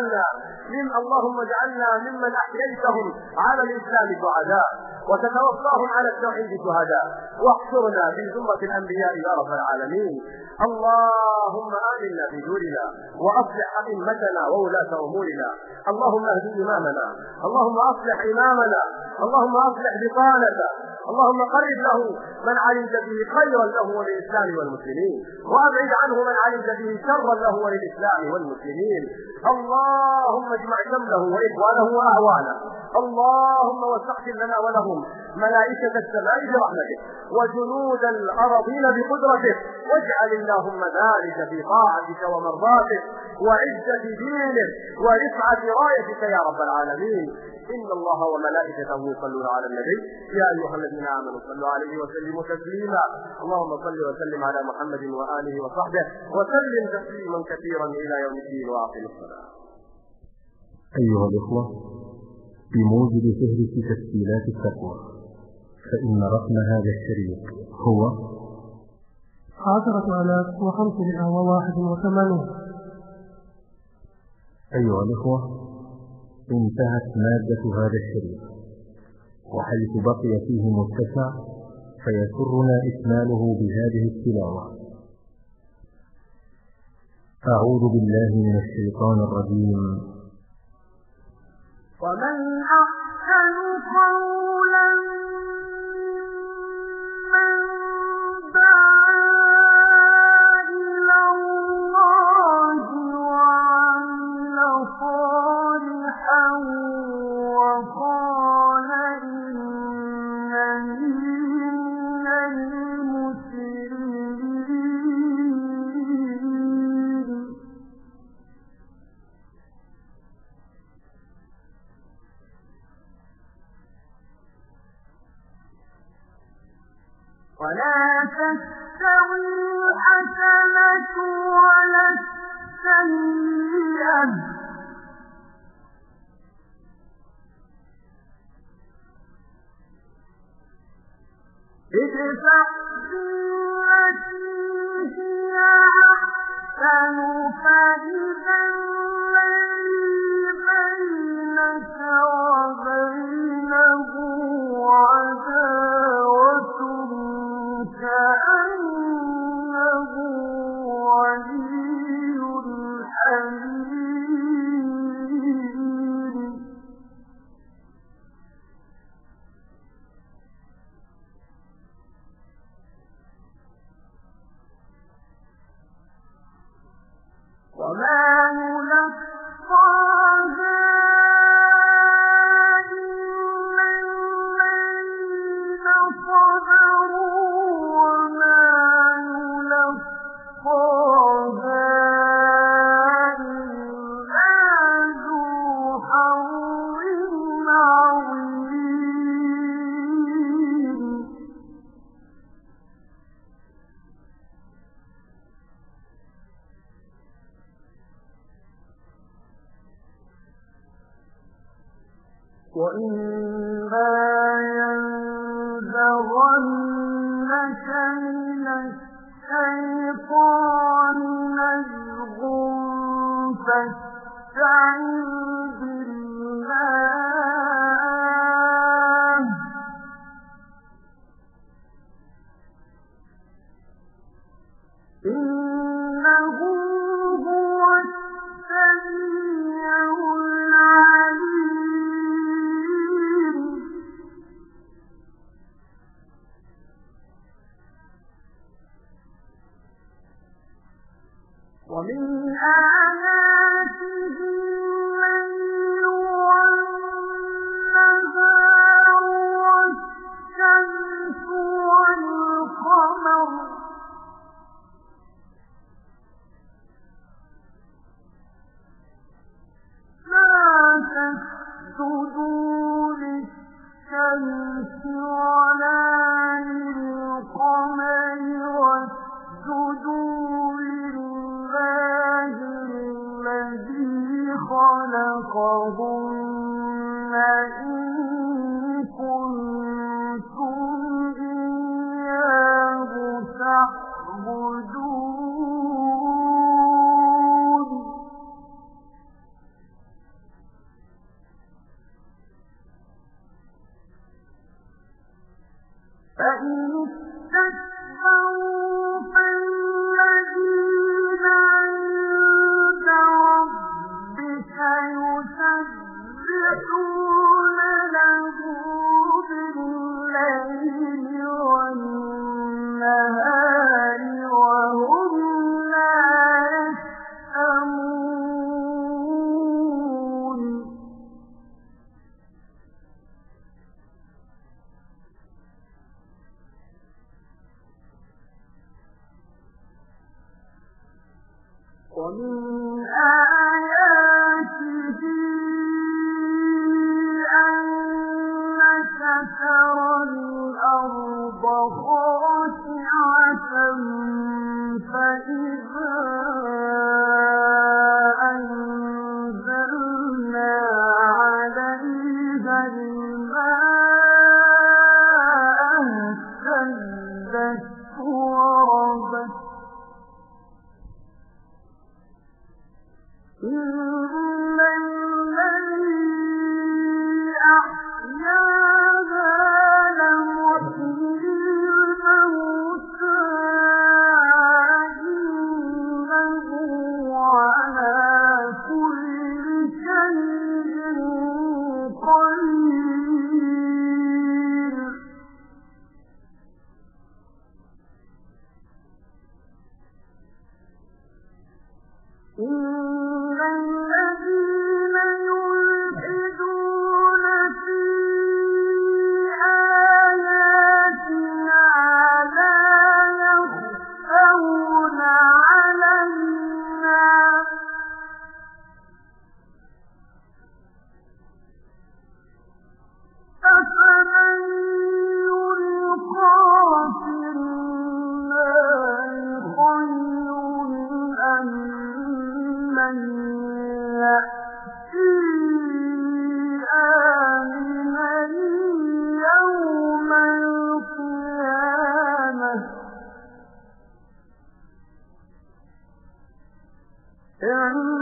اجعلنا ممن أحييتهم على الإسلام سعداء وتتوفاهم على التوحيد شهداء، واحشرنا في زمرة الأنبياء يا رب العالمين. اللهم آمنا في دورنا وأصلح أئمتنا وولاة أمورنا، اللهم اهد إمامنا، اللهم أصلح إمامنا، اللهم أصلح بطانته، اللهم قرب له من علمت به خيرا له وللإسلام والمسلمين، وأبعد عنه من علمت به شرا له وللإسلام والمسلمين. اللهم اجمع شمله وإخوانه وأعوانه، اللهم وسخر لنا ولهم ملائكة السماء برحمتك وجنود الأراضين بقدرتك، واجعل اللهم ذلك في طاعتك ومرضاتك وعزة دينك ورفعة رايتك يا رب العالمين. إن الله وملائكته يصلون على النبي يا أيها الذين آمنوا صلوا عليه وسلموا تسليما. اللهم صل وسلم على محمد وآله وصحبه وسلم تسليما كثيرا إلى يوم الدين وآخر الصلاة. أيها الإخوة، بموجب فهرس تسجيلات التقوى فإن رقم هذا الشريط هو 10,581. أيها الإخوة، انتهت مادة هذا الشريط، وحيث بقي فيه متسع فيسرنا إكماله بهذه التلاوة. أعوذ بالله من الشيطان الرجيم. ومن أحسن قولا ممن دعا إلى الله وعمل صالحا وقال إنني من المسلمين. ولا تستوي الحسنة ولا السيئة ادفع بالتي هي أحسن فإذا الذي بينك وبينه عداوة كأنه ولي وما يلقاها إلا الذين صبروا وما يلقاها وإما ينزغنك من الشيطان نزغ فاستعذ بالله إنه هو السميع العليم. ومن آياته الليل والنهار والشمس والقمر لا تسجدوا للشمس ولا للقمر واسجدوا لله الذي خلقهن إن كنتم إياه تعبدون. فإن استكبروا فالذين عند ربك يسبحون له بالليل والنهار وهم لا يسأمون. ومن آياته أنك ترى الأرض خاشعة فإذا أنزلنا عليها الماء اهتزت وربت إن الذي أحياها لمحيي الموتى إنه على كل شيء قدير. إن الذين يلحدون في آياتنا لا يخفون علينا أفمن يلقى في النار خير أم من يأتي آمنا يوم القيامة